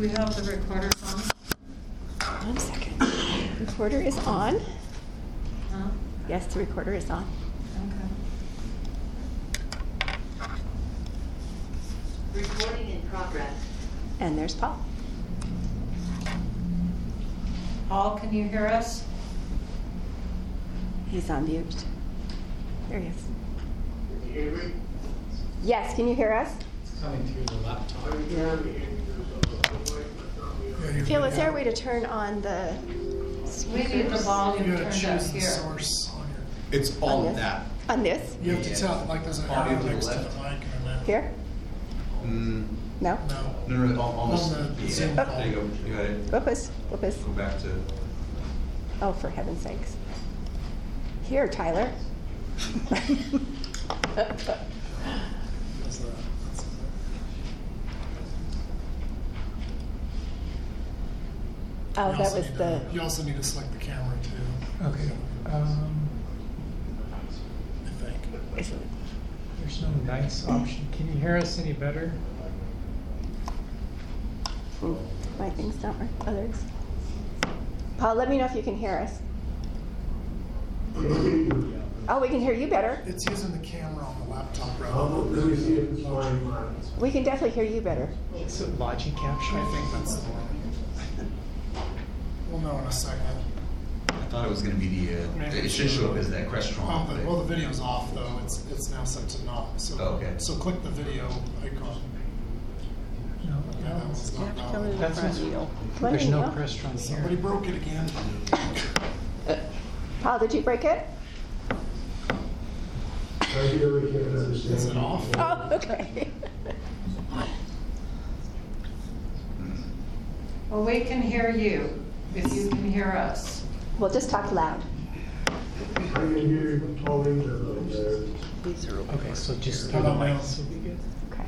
we have the recorder on? 1 second. Recorder is on. Huh? Yes, the recorder is on. Okay. Recording in progress. And there's Paul. Paul, can you hear us? He's on mute. There he is. Can you hear me? Yes, can you hear us? It's coming through the laptop. Phil, is there a way to turn on the We need the volume You gotta turned up choose the here. source on your. It's on all this? that. On this? You have to tell, like, there's an Audio arrow to the next to the left. mic and then. Here? Mm, No? No. no, almost. On the Yeah. Zoom Oh. call. There you go. You got it. Whoopus, whoopus. Go back to. Oh, for heaven's sakes. Here, Tyler. That's the- Oh, You that also was need the, to- You also need to select the camera too. Okay. I think. There's no nice option. Can you hear us any better? my thing's not working. Others. Paul, let me know if you can hear us. Oh, we can hear you better. It's using the camera on the laptop Let rather me than. see if it's fine. We can definitely hear you better. Is it Logic Capture? I think that's the one. We'll know in a second. I thought it was going to be the. It should show up as that Crestron. but it- Well, the video's off though. It's now set to not. So, Oh, okay. So click the video icon. No. Yeah, that one's not valid. That's what's, What there's do you no know? Crestron Somebody here. broke it again. Paul, did you break it? Right here, we can understand. Is it off? Oh, okay. Well, we can hear you, if you can hear us. Well, just talk loud. I can hear you calling there. Okay, so just How through the about now? mic, so we get. Okay.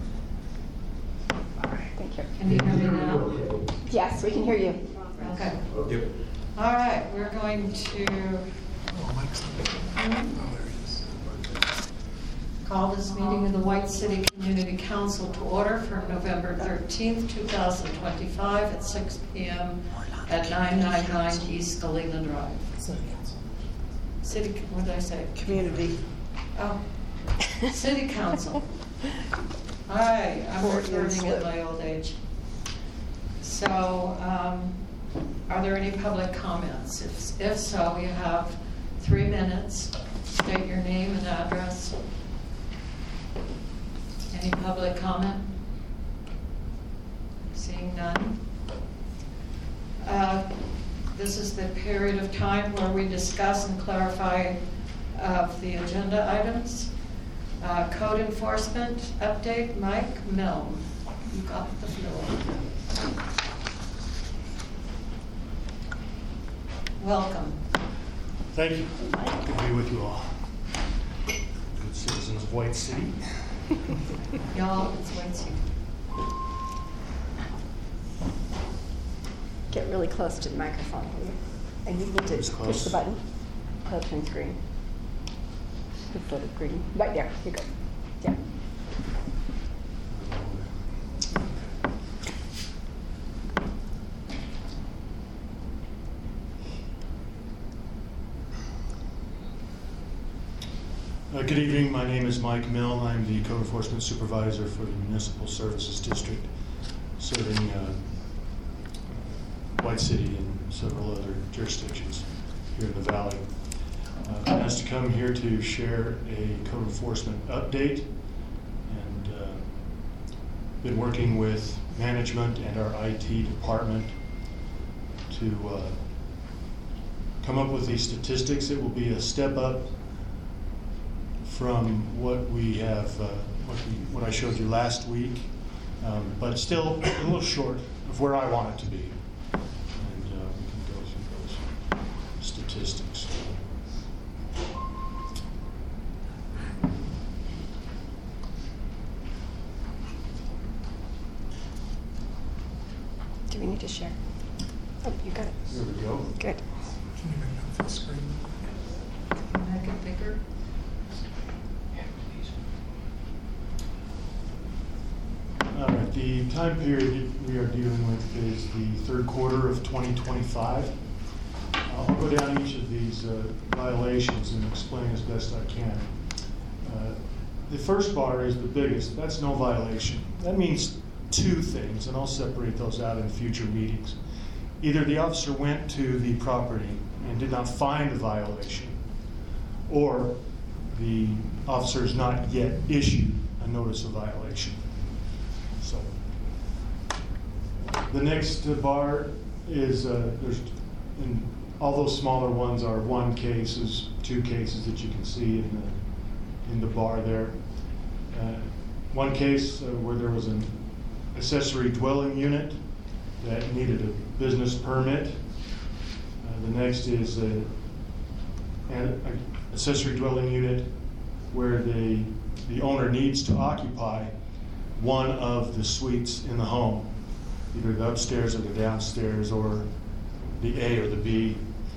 All right, thank you. Can you hear me now? Okay. Yes, we can hear you. Okay. Yep. All right, we're going to Oh, Mike's not. Oh, there he is. call this meeting of the White City Community Council to order for November 13th, 2025 at 6 p.m. at 999 East Galena Drive. City, what did I say? Community. Oh, City Council. Hi, I'm returning at my old age. So, are there any public comments? If so, you have 3 minutes. State your name and address. Any public comment? Seeing none. This is the period of time where we discuss and clarify of the agenda items. Code enforcement update, Mike Milne. You got the floor. Welcome. Thank you. Good to be with you all. Good citizens of White City. Y'all, it's White City. Get really close to the microphone, will you? And you need to Who's push close? the button. Oh, it turns green. Just go to green. Right there, you go. Yeah. Good evening. My name is Mike Milne. I'm the Code Enforcement Supervisor for the Municipal Services District, serving White City and several other jurisdictions here in the Valley. I'm asked to come here to share a code enforcement update, and been working with management and our IT department to come up with these statistics. It will be a step up from what we have, what I showed you last week, but still a little short of where I want it to be. And we can go through those statistics. Do we need to share? Oh, you got it. Here we go. Good. Can you make that full screen? Make it bigger. All right. The time period we are dealing with is the third quarter of 2025. I'll go down each of these violations and explain as best I can. The first bar is the biggest. That's no violation. That means two things, and I'll separate those out in future meetings. Either the officer went to the property and did not find the violation, or the officer has not yet issued a notice of violation. So, the next bar is and all those smaller ones are one cases, two cases that you can see in the bar there. One case where there was an accessory dwelling unit that needed a business permit. The next is an accessory dwelling unit where the owner needs to occupy one of the suites in the home, either the upstairs or the downstairs or the A or the B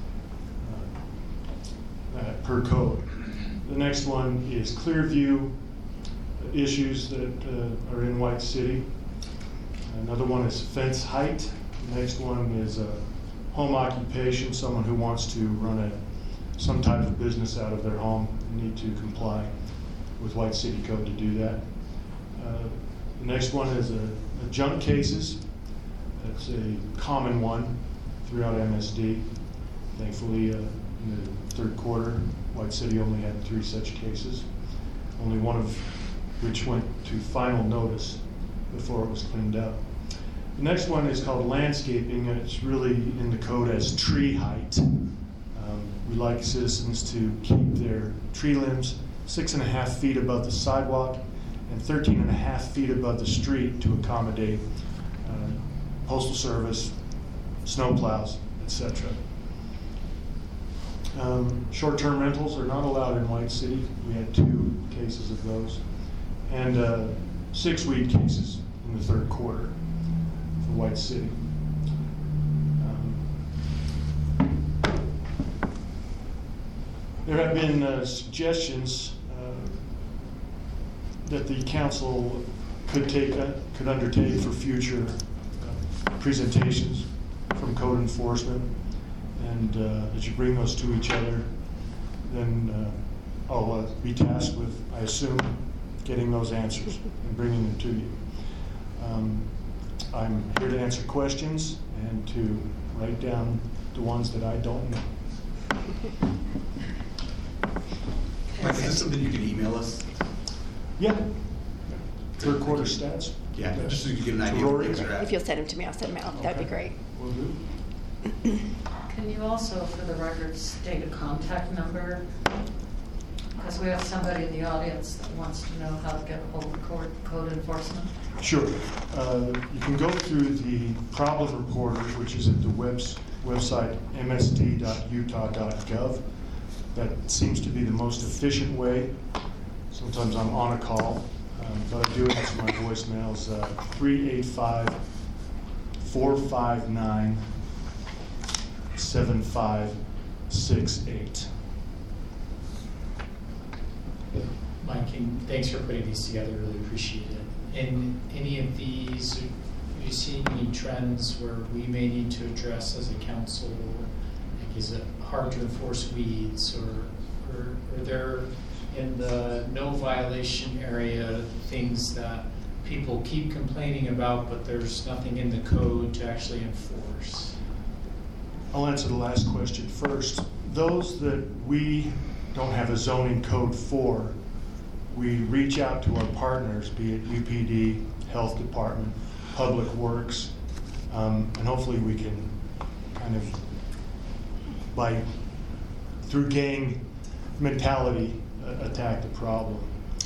per code. The next one is Clearview issues that are in White City. Another one is fence height. The next one is home occupation, someone who wants to run some type of business out of their home and need to comply with White City Code to do that. The next one is junk cases. That's a common one throughout MSD. Thankfully, in the third quarter, White City only had 3 such cases, only one of which went to final notice before it was cleaned up. The next one is called landscaping, and it's really in the code as tree height. We like citizens to keep their tree limbs 6.5 feet above the sidewalk and 13.5 feet above the street to accommodate postal service, snow plows, etc. Short-term rentals are not allowed in White City. We had 2 cases of those. And 6 weed cases in the third quarter for White City. There have been suggestions that the council could undertake for future presentations from code enforcement, and as you bring those to each other, then I'll be tasked with, I assume, getting those answers and bringing them to you. I'm here to answer questions and to write down the ones that I don't know. Mike, is this something you can email us? Yeah. Third quarter stats. Yeah, just so you get an idea of where things are at. If you'll send them to me, I'll send them out. That'd be great. Will do. Can you also, for the record, state a contact number? Because we have somebody in the audience that wants to know how to get a hold of code enforcement. Sure. You can go through the problem reporter, which is at the website msd.utah.gov. That seems to be the most efficient way. Sometimes I'm on a call, but I do answer my voicemails, 385-459-7568. Mike, thanks for putting these together. Really appreciate it. In any of these, do you see any trends where we may need to address as a council? Like, is it hard to enforce weeds, or are there in the no violation area things that people keep complaining about, but there's nothing in the code to actually enforce? I'll answer the last question first. Those that we don't have a zoning code for, we reach out to our partners, be it UPD, Health Department, Public Works, and hopefully we can kind of, through gang mentality, attack the problem.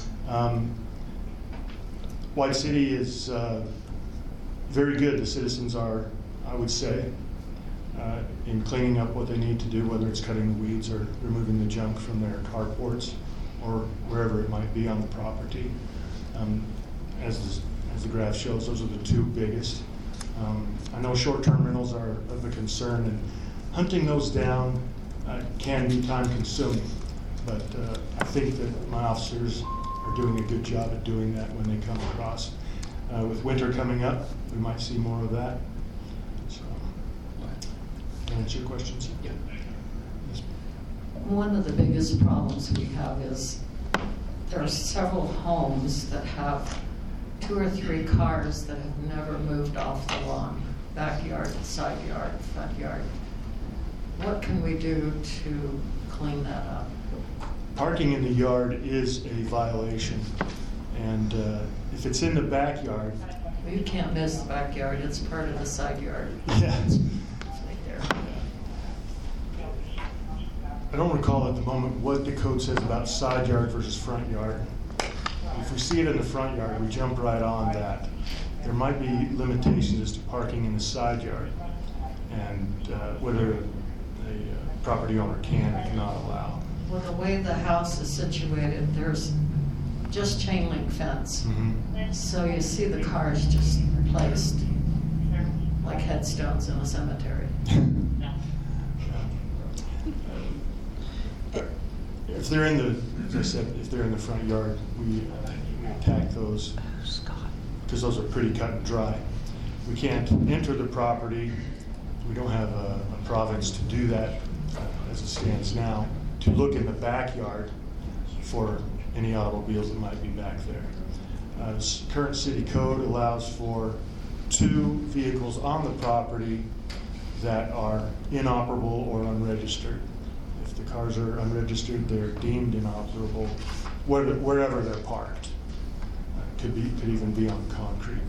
White City is very good. The citizens are, I would say, in cleaning up what they need to do, whether it's cutting the weeds or removing the junk from their carports or wherever it might be on the property. As the graph shows, those are the 2 biggest. I know short-term rentals are of a concern, and hunting those down can be time-consuming, but I think that my officers are doing a good job at doing that when they come across. With winter coming up, we might see more of that. So, answer your questions? Yeah. Yes. One of the biggest problems we have is there are several homes that have 2 or 3 cars that have never moved off the lawn, backyard, side yard, front yard. What can we do to clean that up? Parking in the yard is a violation, and if it's in the backyard, Well, you can't miss the backyard, it's part of the side yard. yeah. It's right there. I don't recall at the moment what the code says about side yard versus front yard. If we see it in the front yard, we jump right on that. There might be limitations as to parking in the side yard, and whether a property owner can or cannot allow. Well, the way the house is situated, there's just chain link fence. Mhm. So you see the cars just placed like headstones in a cemetery. If they're in the, as I said, if they're in the front yard, we attack those because those are pretty cut and dry. We can't enter the property. We don't have a province to do that as it stands now, to look in the backyard for any automobiles that might be back there. Current city code allows for 2 vehicles on the property that are inoperable or unregistered. If the cars are unregistered, they're deemed inoperable wherever they're parked. Could even be on concrete.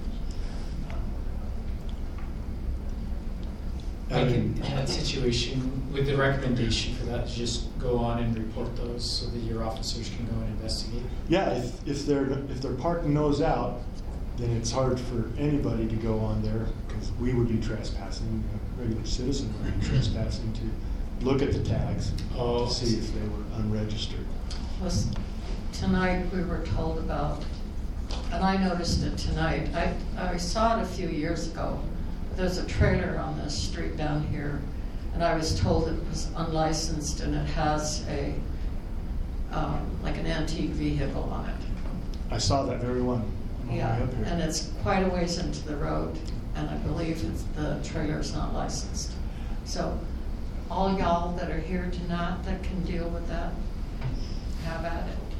Like in that situation, with the recommendation for that, to just go on and report those so that your officers can go and investigate? Yeah, if they're parking those out, then it's hard for anybody to go on there, because we would be trespassing, a regular citizen would be trespassing to look at the tags to see if they were unregistered. Tonight we were told about, and I noticed it tonight, I saw it a few years ago. There's a trailer on this street down here, and I was told it was unlicensed and it has a, like an antique vehicle on it. I saw that very one on the way Yeah, up here. and it's quite a ways into the road, and I believe the trailer's not licensed. So all y'all that are here tonight that can deal with that, have at it.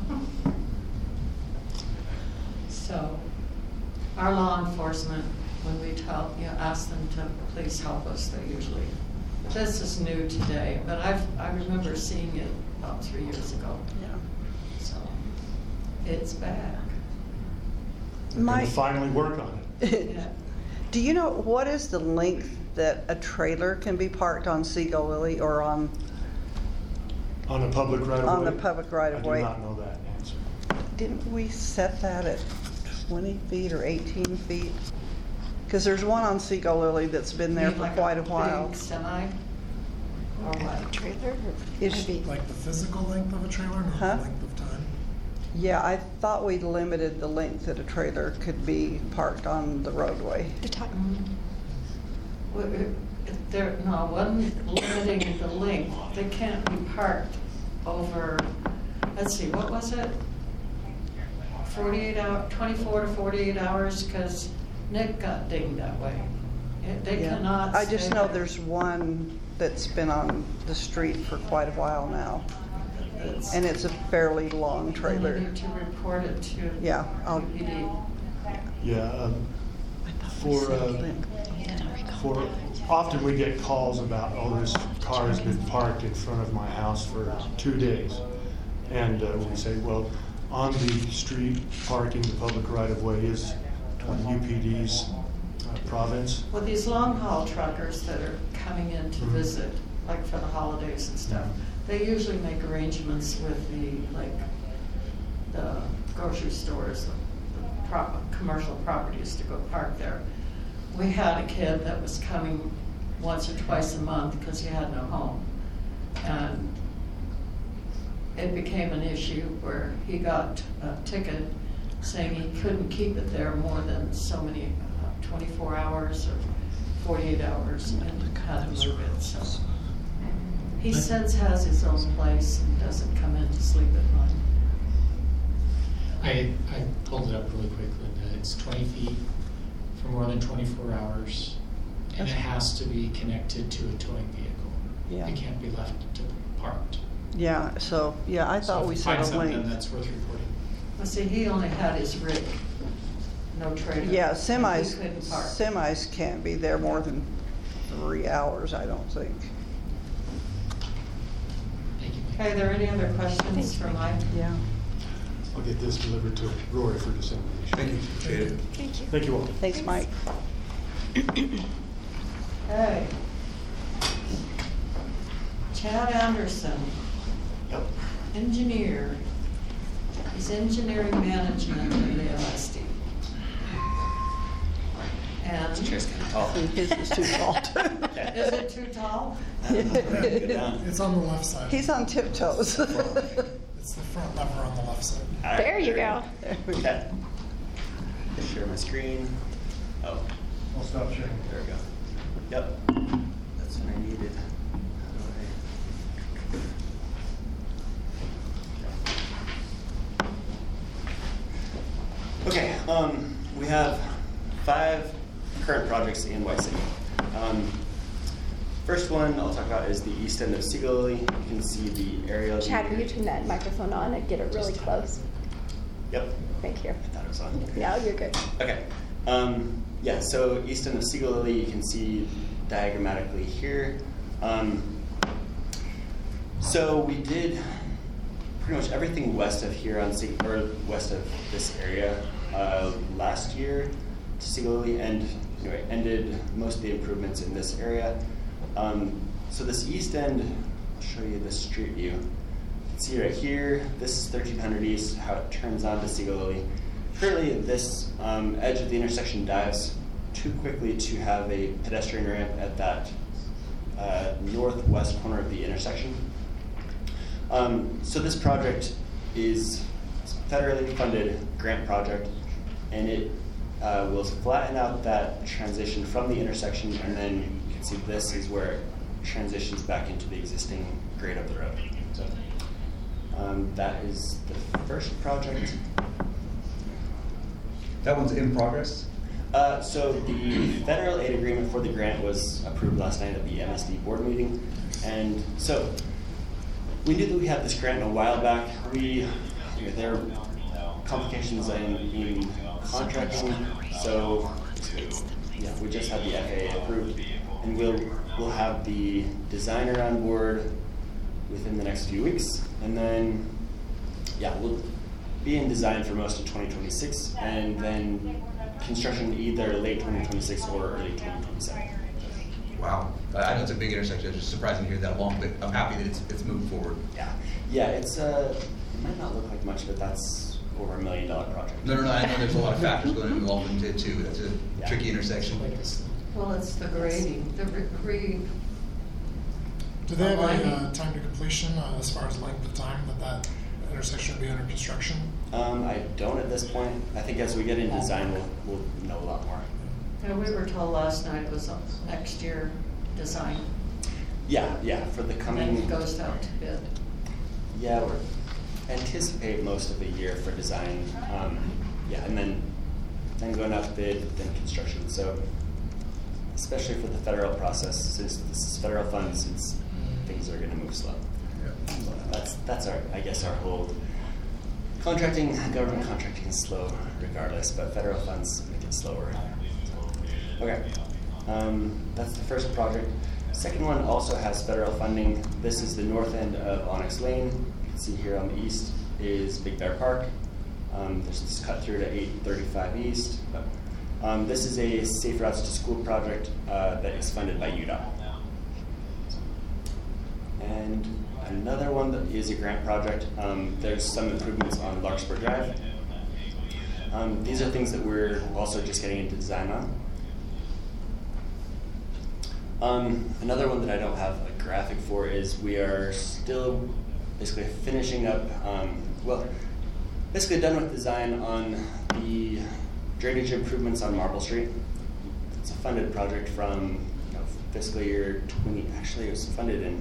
So our law enforcement, when we ask them to please help us, they usually, this is new today, but I remember seeing it about 3 years ago. Yeah. So it's bad. We're going to finally work on it. Yeah. Do you know what is the length that a trailer can be parked on Seagull Lily or on On a public right-of-way? On the public right-of-way. I do not know that answer. Didn't we set that at 20 feet or 18 feet? Because there's one on Seagull Lily that's been there for Like quite a while. Big semi, or what? Trailer? Is- Like the physical length of a trailer, not Huh? the length of time? Yeah, I thought we limited the length that a trailer could be parked on the roadway. The time. No, wasn't limiting the length. They can't be parked over, let's see, what was it? 24 to 48 hours, because Nick got dinged that way. They Yeah. cannot. I just stay know there. there's one that's been on the street for quite a while now. And it's a fairly long Then trailer. you need to report it to Yeah, I'll- UPD. Yeah, for often we get calls about, oh, this car has been parked in front of my house for 2 days. And we say, well, on the street parking, the public right-of-way is UPD's province. Well, these long haul truckers that are coming in to visit, like for the holidays and stuff, they usually make arrangements with the grocery stores, the commercial properties to go park there. We had a kid that was coming once or twice a month because he had no home. And it became an issue where he got a ticket saying he couldn't keep it there more than so many, 24 hours or 48 hours, and had to move it. So he since has his own place and doesn't come in to sleep at night. I pulled it up really quick, Linda. It's 20 feet for more than 24 hours, and it has to be connected to a towing vehicle. Yeah. It can't be left parked. Yeah, so, yeah, I So thought if we you said find a something length. that's worth reporting. Well, see, he only had his rig, no trailer. Yeah, and semis, he couldn't park. semis can't be there more than 3 hours, I don't think. Thank you. Okay, are there any other questions for Mike? Yeah. I'll get this delivered to Roy for dissemination. Thank you, appreciate it. Thank you. Thank you all. Thanks, Mike. Okay. Chad Anderson, Yep. engineer. He's engineering management in the MSD. And Chair's kind of tall. I think his is too tall. is it too tall? Go down. It's on the left side. He's on tiptoes. It's the front lever on the left side. All right, There you go. There we go. Okay. Share my screen. Oh, I'll stop sharing. there we go. Yep. That's what I needed. Okay, we have 5 current projects in White City. First one I'll talk about is the east end of Seagull Lily. You can see the aerial. Chad, view will you turn that microphone on and get it really close? Yep. Thank you. I thought it was on. Now you're good. Okay. Yeah, so east end of Seagull Lily, you can see diagrammatically here. So we did pretty much everything west of here on or west of this area last year to Seagull Lily, and anyway, ended most of the improvements in this area. So this east end, I'll show you the street view. You can see right here, this is 1300 East, how it turns on to Seagull Lily. Currently, this edge of the intersection dives too quickly to have a pedestrian ramp at that northwest corner of the intersection. So this project is a federally funded grant project, and it will flatten out that transition from the intersection, and then you can see this is where it transitions back into the existing grade of the road. So that is the first project. That one's in progress? So the federal aid agreement for the grant was approved last night at the MSD board meeting. And so we knew that we had this grant a while back. There are complications in contracting, so yeah, we just had the FAA approved, and we'll have the designer on board within the next few weeks, and then yeah, we'll be in design for most of 2026, and then construction either late 2026 or early 2027. Wow. I know it's a big intersection. It's just surprising to hear that long, but I'm happy that it's moved forward. Yeah, it's it might not look like much, but that's over $1 million project. No, I know there's a lot of factors going involved into it too. That's a tricky intersection. Well, it's the grading, the Do they have a time to completion as far as length of time that intersection will be under construction? I don't at this point. I think as we get in design, we'll know a lot more. And we were told last night was next year design. Yeah, for the coming. And then it goes out to bid. Yeah, we're anticipate most of the year for design. And then going out to bid, then construction. So, especially for the federal process, since this is federal funds, things are going to move slow. That's our whole government contracting is slow regardless, but federal funds make it slower. Okay, that's the first project. Second one also has federal funding. This is the north end of Onyx Lane. You can see here on the east is Big Bear Park. There's this cut through to 835 East. This is a Safe Routes to School project that is funded by UDOT. And another one that is a grant project, there's some improvements on Larkspur Drive. These are things that we're also just getting into design on. Another one that I don't have a graphic for is we are still basically finishing up, basically done with design on the drainage improvements on Marble Street. It's a funded project from fiscal year 20, actually it was funded in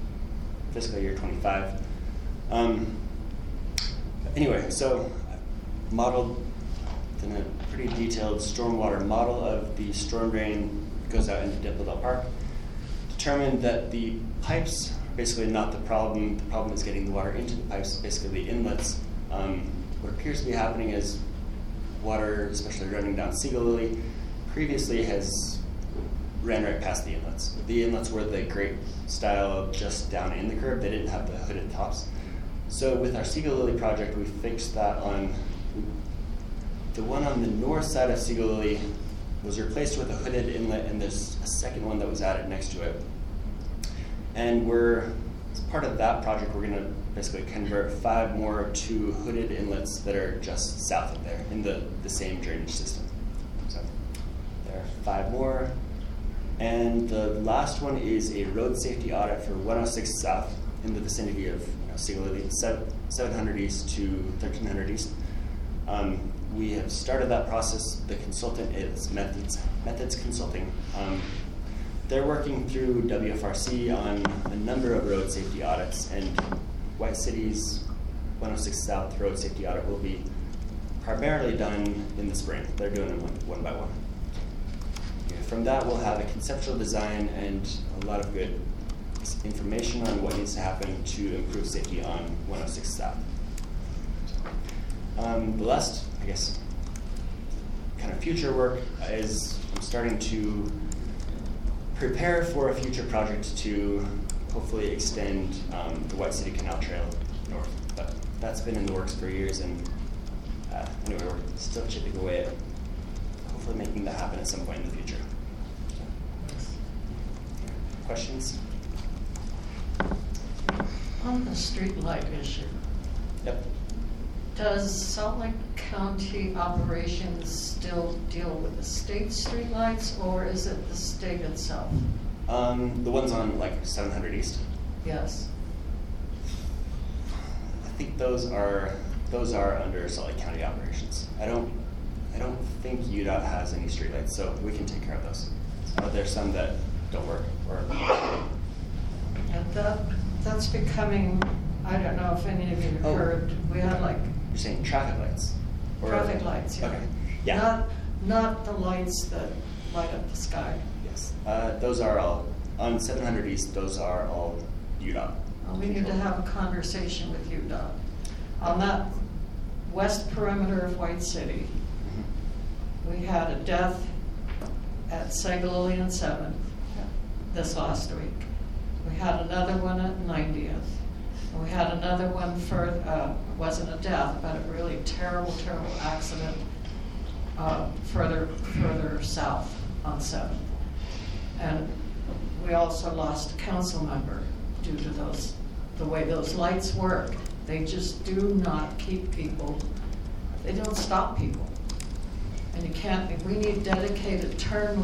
fiscal year 25. Anyway, so modeled, done a pretty detailed stormwater model of the storm drain that goes out into Dimpledale Park. Determined that the pipes are basically not the problem. The problem is getting the water into the pipes, basically the inlets. What appears to be happening is water, especially running down Seagull Lily, previously has ran right past the inlets. The inlets were the grate style just down in the curb. They didn't have the hooded tops. So with our Seagull Lily project, we fixed that on the one on the north side of Seagull Lily was replaced with a hooded inlet, and there's a second one that was added next to it. And as part of that project, we're gonna basically convert 5 more to hooded inlets that are just south of there in the same drainage system. So there are 5 more. And the last one is a road safety audit for 106 South in the vicinity of Seagull Lily, 700 East to 1300 East. We have started that process. The consultant is Methods Consulting. They're working through WFRC on a number of road safety audits, and White City's 106 South road safety audit will be primarily done in the spring. They're doing them one by one. From that, we'll have a conceptual design and a lot of good information on what needs to happen to improve safety on 106 South. The last, I guess, kind of future work is I'm starting to prepare for a future project to hopefully extend the White City Canal Trail north. But that's been in the works for years, and anyway, we're still chipping away at hopefully making that happen at some point in the future. Questions? On the street light issue, Yep. does Salt Lake County operations still deal with the state streetlights, or is it the state itself? The ones on like 700 East. Yes. I think those are under Salt Lake County operations. I don't think UDOT has any streetlights, so we can take care of those. There's some that don't work. And that's becoming, I don't know if any of you have heard, we had like You're saying traffic lights? traffic lights, yeah. Okay. Yeah. Not the lights that light up the sky. Yes. Those are all on 700 East. Those are all UDOT. We need to have a conversation with UDOT. On that west perimeter of White City, we had a death at Segaloy and 7th this last week. We had another one at 90th. And we had another one wasn't a death, but a really terrible, terrible accident further south on 7th. And we also lost a council member due to the way those lights work. They just do not keep people, they don't stop people. And we need dedicated turn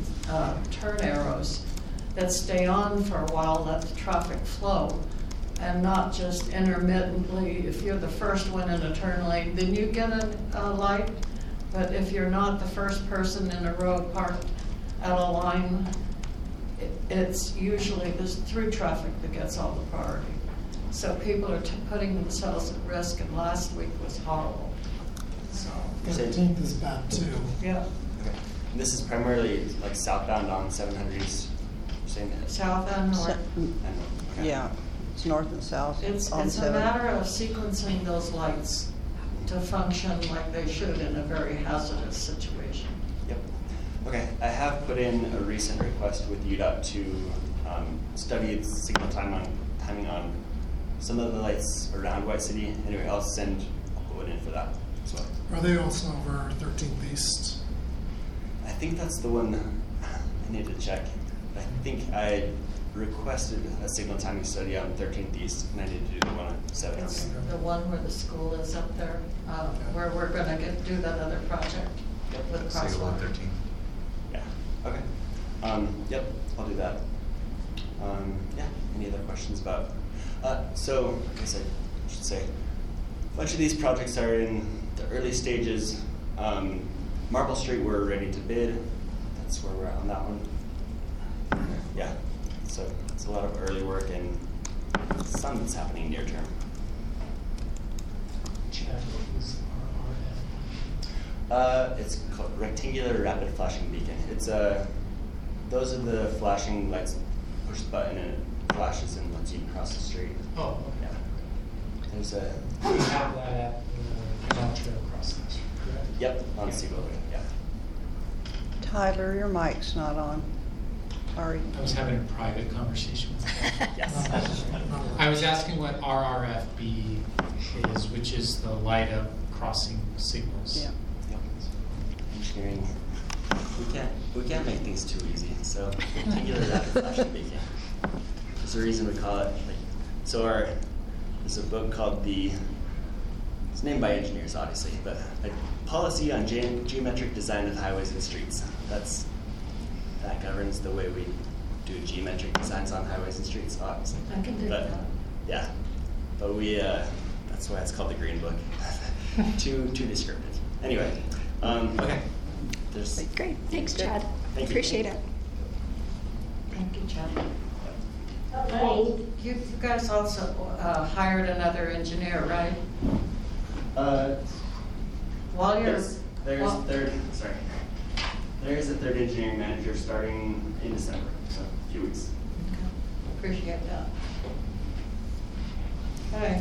arrows that stay on for a while, let the traffic flow, and not just intermittently. If you're the first one in a turn lane, then you get a light. But if you're not the first person in a road parked at a line, it's usually this through traffic that gets all the priority. So people are putting themselves at risk, and last week was horrible. So 13th is bad too. yeah, Okay. And this is primarily like southbound on 700 East. You're saying that? south and north. Okay. Yeah, it's north and south. It's on a 7. matter of sequencing those lights to function like they should in a very hazardous situation. Yep. Okay, I have put in a recent request with UDOT to study the signal timing on some of the lights around White City. Anyway, I'll put it in for that as well. Are they also over 13th East? I think that's the one I need to check. I think I requested a signal timing study on 13th East, and I need to do the one on 7th. It's the one where the school is up there, where we're gonna do that other project with Seagull crosswalk. 13. Yeah, okay. Yep, I'll do that. Yeah, any other questions about? So, I guess I should say, a bunch of these projects are in the early stages. Marble Street, we're ready to bid. That's where we're at on that one. Yeah, so it's a lot of early work and some that's happening near term. Chad, what was RRM? It's called rectangular rapid flashing beacon. It's those are the flashing lights. Push the button and it flashes and lets you cross the street. Oh, Yeah. There's a we have that at the John Trail crossing, correct? yep on Seagull Way. Yeah. Tyler, your mic's not on. Sorry. I was having a private conversation with him. Yes. I was asking what RRFB is, which is the light up crossing signals. Yeah. Yep. Engineering. We can't make things too easy. So rectangular rapid flashing beacon. There's a reason we call it. There's a book called it's named by engineers, obviously, but Policy on Geometric Design of Highways and Streets. That governs the way we do geometric designs on highways and streets, obviously. I can do that. Yeah, but that's why it's called the Green Book. too descriptive. Anyway, okay. Great, thanks, Chad. Thank you. Appreciate it. Thank you, Chad. You guys also hired another engineer, right? While you're There's a third engineering manager starting in December, so a few weeks. Appreciate that. Okay.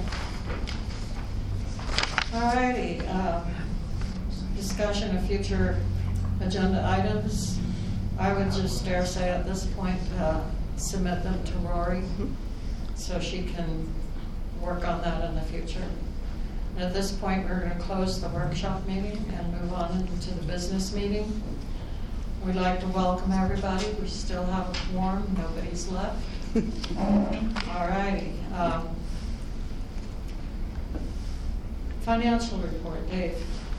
Alrighty, discussion of future agenda items. I would just dare say at this point, submit them to Rory so she can work on that in the future. And at this point, we're going to close the workshop meeting and move on into the business meeting. We'd like to welcome everybody. We still have a quorum. Nobody's left. All righty. Financial report, Dave.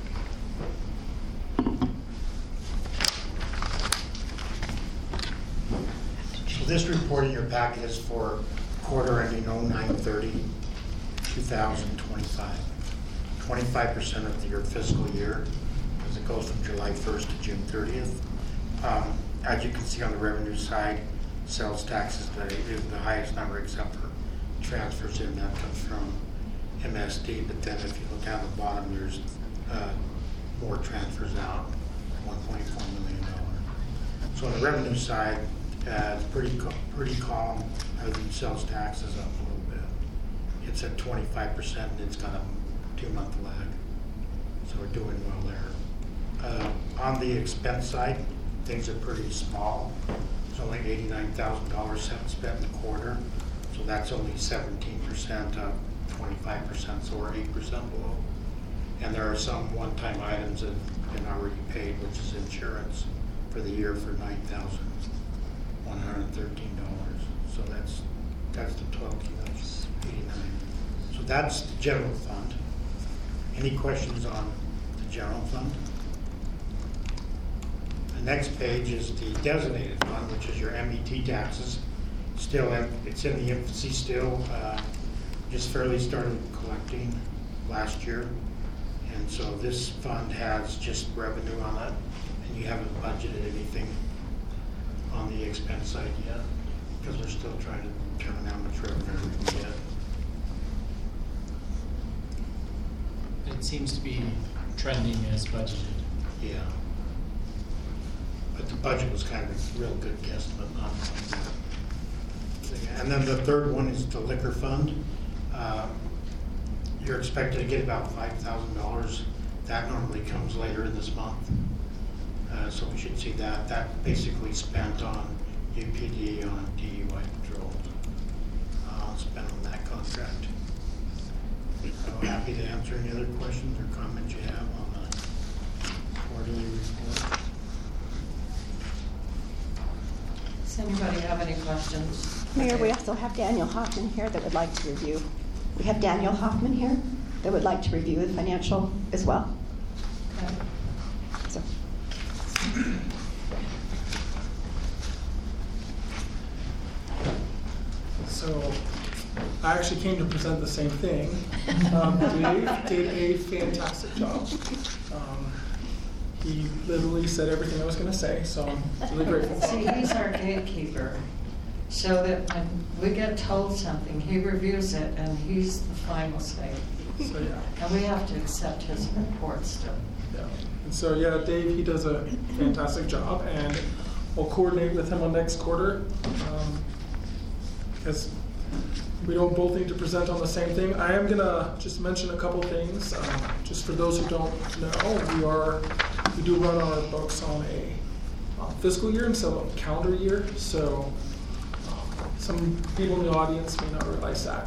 So this report in your packet is for quarter ending 09/30/2025. 25% of your fiscal year, as it goes from July 1st to June 30th. As you can see on the revenue side, sales taxes is the highest number except for transfers in. That comes from MSD, but then if you look down the bottom, there's more transfers out, $1.4 million. So on the revenue side, it's pretty calm. Other than sales taxes up a little bit. It's at 25% and it's got a 2-month lag. So we're doing well there. On the expense side, things are pretty small. There's only $89,000 spent in the quarter. So that's only 17% of 25%, so we're 8% below. And there are some one-time items that have been already paid, which is insurance for the year for $9,113. So that's the total, that's 89. So that's the general fund. Any questions on the general fund? The next page is the designated fund, which is your MET taxes. Still, it's in the infancy still. Just fairly started collecting last year. And so this fund has just revenue on it, and you haven't budgeted anything on the expense side yet, because we're still trying to determine how much revenue we can get. It seems to be trending as budgeted. Yeah. But the budget was kind of a real good guesstimate, not like that. And then the third one is the liquor fund. You're expected to get about $5,000. That normally comes later in this month. So we should see that. That basically spent on UPD, on DUI patrol. Spent on that contract. So happy to answer any other questions or comments you have on the quarterly report. Does anybody have any questions? Mayor, we also have Daniel Hoffman here that would like to review. We have Daniel Hoffman here that would like to review the financial as well. Okay. So. So I actually came to present the same thing. Dave did a fantastic job. He literally said everything I was going to say, so I'm really grateful. See, he's our gatekeeper, so that when we get told something, he reviews it, and he's the final say. So yeah. And we have to accept his report still. Yeah. And so, yeah, Dave, he does a fantastic job, and we'll coordinate with him on next quarter. Because we don't both need to present on the same thing. I am gonna just mention a couple things. Just for those who don't know, we do run our books on a fiscal year instead of a calendar year. So some people in the audience may not realize that.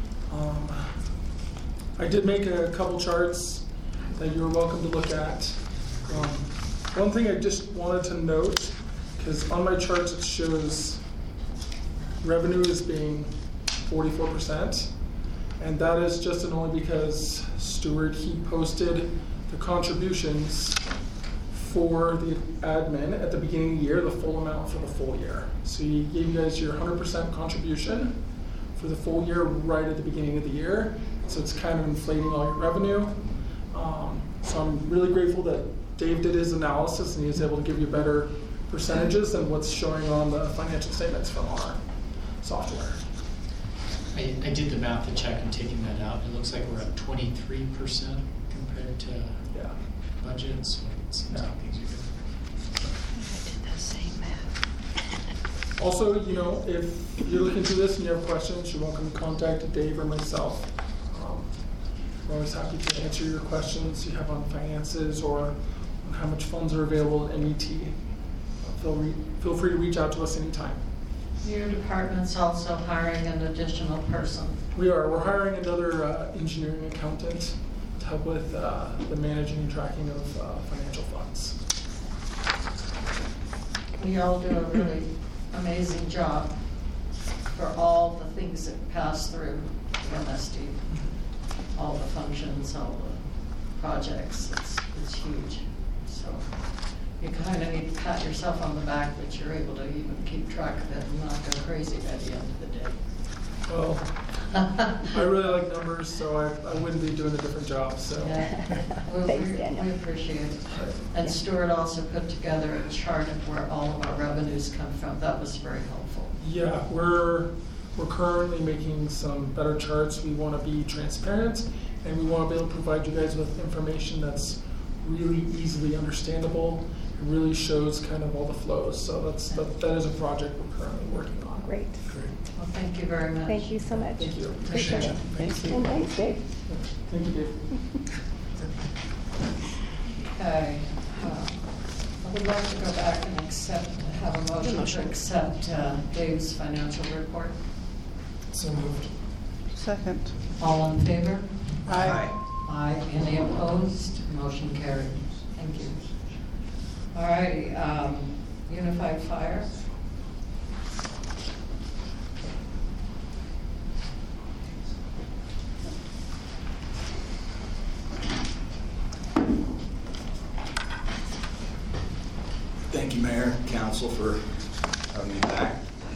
I did make a couple charts that you're welcome to look at. One thing I just wanted to note, because on my charts it shows revenue as being 44%, and that is just and only because Stuart, he posted the contributions for the admin at the beginning of the year, the full amount for the full year. So he gave you guys your 100% contribution for the full year right at the beginning of the year. So it's kind of inflating all your revenue. So I'm really grateful that Dave did his analysis and he was able to give you better percentages than what's showing on the financial statements from our software. I did the math to check and taking that out. It looks like we're at 23% compared to budget, so it seems like things are good. I did the same math. Also, if you're looking through this and you have questions, you're welcome to contact Dave or myself. We're always happy to answer your questions you have on finances or on how much funds are available at MET. Feel free to reach out to us anytime. Your department's also hiring an additional person. We're hiring another engineering accountant to help with the managing and tracking of financial funds. We all do a really amazing job for all the things that pass through MSD. All the functions, all the projects, it's huge. So you kind of need to pat yourself on the back that you're able to even keep track of it and not go crazy by the end of the day. Well, I really like numbers, so I wouldn't be doing a different job. So Thanks, Daniel. We appreciate it. And Stuart also put together a chart of where all of our revenues come from. That was very helpful. Yeah, we're currently making some better charts. We want to be transparent, and we want to be able to provide you guys with information that's really easily understandable. It really shows kind of all the flows. So that is a project we're currently working on. Great. Well, thank you very much. Thank you so much. Thank you. Appreciate it. Thank you. And thanks, Dave. Thank you, Dave. Okay. I would like to go back and have a motion to accept Dave's financial report. So moved. Second. All in favor? Aye. Aye. Any opposed? Motion carried. Thank you. All righty, Unified Fire. Thank you, Mayor, Council, for having me back.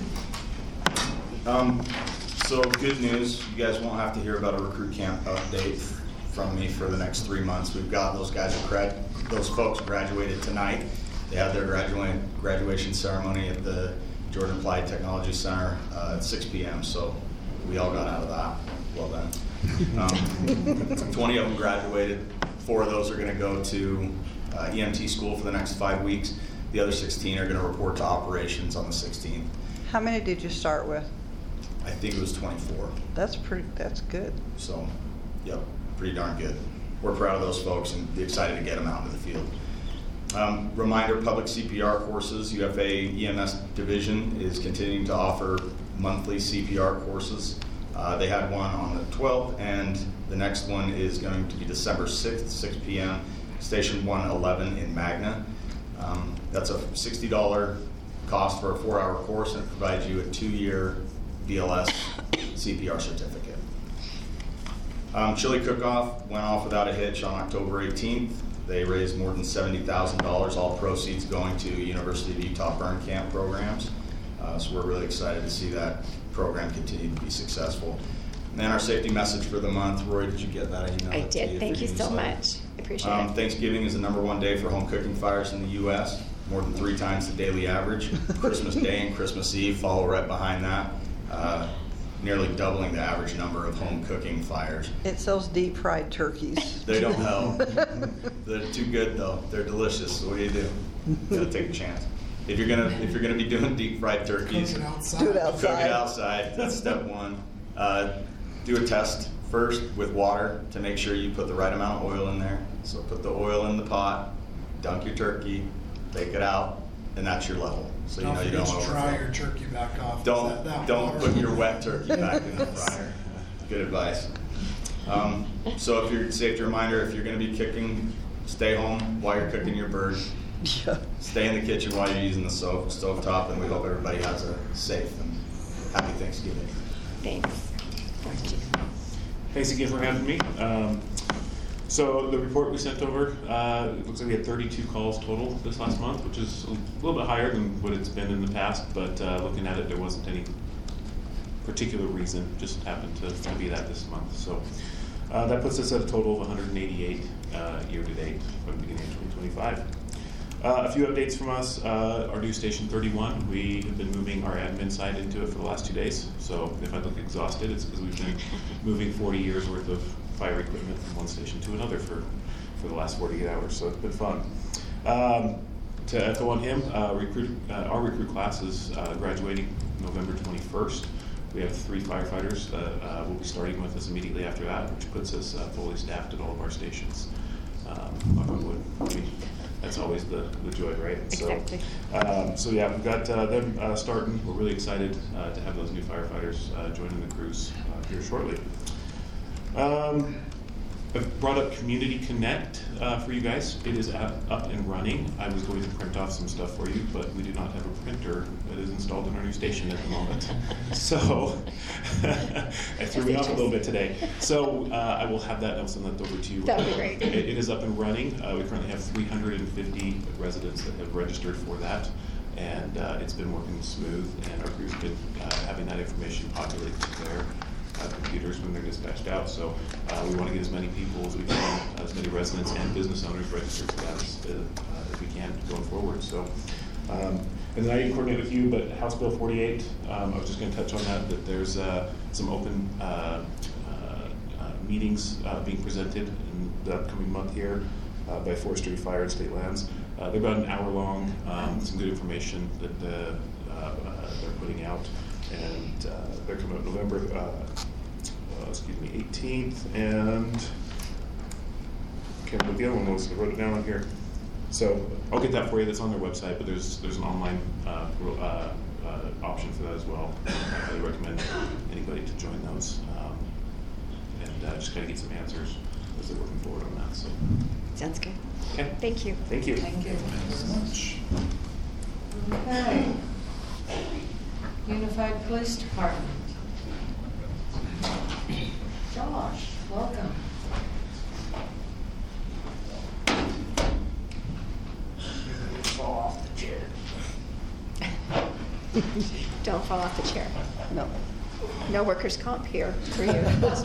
So good news, you guys won't have to hear about a recruit camp update from me for the next 3 months. We've got those guys, those folks graduated tonight. They had their graduation ceremony at the Jordan Applied Technology Center at 6 p.m. So we all got out of that. Well done. 20 of them graduated. 4 of those are going to go to EMT school for the next 5 weeks. The other 16 are going to report to operations on the 16th. How many did you start with? I think it was 24. That's good. So, yep, pretty darn good. We're proud of those folks and be excited to get them out into the field. Reminder, public CPR courses, UFA EMS division is continuing to offer monthly CPR courses. They had one on the 12th, and the next one is going to be December 6th, 6 p.m., Station 111 in Magna. That's a $60 cost for a 4-hour course, and it provides you a 2-year BLS CPR certificate. Chili Cook-Off went off without a hitch on October 18th. They raised more than $70,000, all proceeds going to University of Utah Burn Camp programs. So we're really excited to see that program continue to be successful. And then our safety message for the month. Roy, did you get that? I did. Thank you so much. I appreciate it. Thanksgiving is the #1 day for home cooking fires in the U.S., more than 3 times the daily average. Christmas Day and Christmas Eve follow right behind that. nearly doubling the average number of home cooking fires. It sells deep fried turkeys. They don't help. They're too good though. They're delicious. So what do? You gotta take a chance. If you're gonna be doing deep fried turkeys, Cook it outside. Do it outside. cook it outside. That's step one. Do a test first with water to make sure you put the right amount of oil in there. So put the oil in the pot, dunk your turkey, bake it out, and that's your level. So you know you don't forget to dry overflow. your turkey back off. Don't put your wet turkey back in the fryer. Good advice. So if you're safety reminder, if you're going to be cooking, stay home while you're cooking your bird. Yeah. Stay in the kitchen while you're using the stove top, and we hope everybody has a safe and happy Thanksgiving. Thanks. Thanks again for having me. So the report we sent over, it looks like we had 32 calls total this last month, which is a little bit higher than what it's been in the past, but looking at it, there wasn't any particular reason, just happened to be that this month. So that puts us at a total of 188 year-to-date from the beginning of 2025. A few updates from us. Our new Station 31, we have been moving our admin side into it for the last 2 days. So if I look exhausted, it's because we've been moving 40 years worth of fire equipment from one station to another for the last 48 hours. So it's been fun. To echo on him, our recruit class is graduating November 21st. We have 3 firefighters that will be starting with us immediately after that, which puts us fully staffed at all of our stations. Knock on wood. I mean, that's always the joy, right? Exactly. So yeah, we've got them starting. We're really excited to have those new firefighters joining the crews here shortly. I've brought up Community Connect for you guys. It is up and running. I was going to print off some stuff for you, but we do not have a printer that is installed in our new station at the moment. So it threw me off a little bit today. So I will have that. I'll send that over to you. That would be great. It is up and running. We currently have 350 residents that have registered for that. And it's been working smooth, and our crew's been having that information populated to their computers when they're dispatched out. So we want to get as many people as we can, as many residents and business owners registered for that as we can going forward. So, and then I didn't coordinate with you, but House Bill 48, I was just going to touch on that there's some open meetings being presented in the upcoming month here by Forestry, Fire, and State Lands. They're about an hour long, some good information that they're putting out. And they're coming up November, 18th, and can't remember what the other one was. I wrote it down on here. So I'll get that for you. That's on their website, but there's an online option for that as well. I highly recommend anybody to join those, and just kind of get some answers as they're working forward on that. So Sounds good. okay. Thank you. Thank you. Thank you. Thanks so much. Okay. Unified Police Department. Josh, welcome. Fall off the chair. Don't fall off the chair. No. No workers' comp here for you.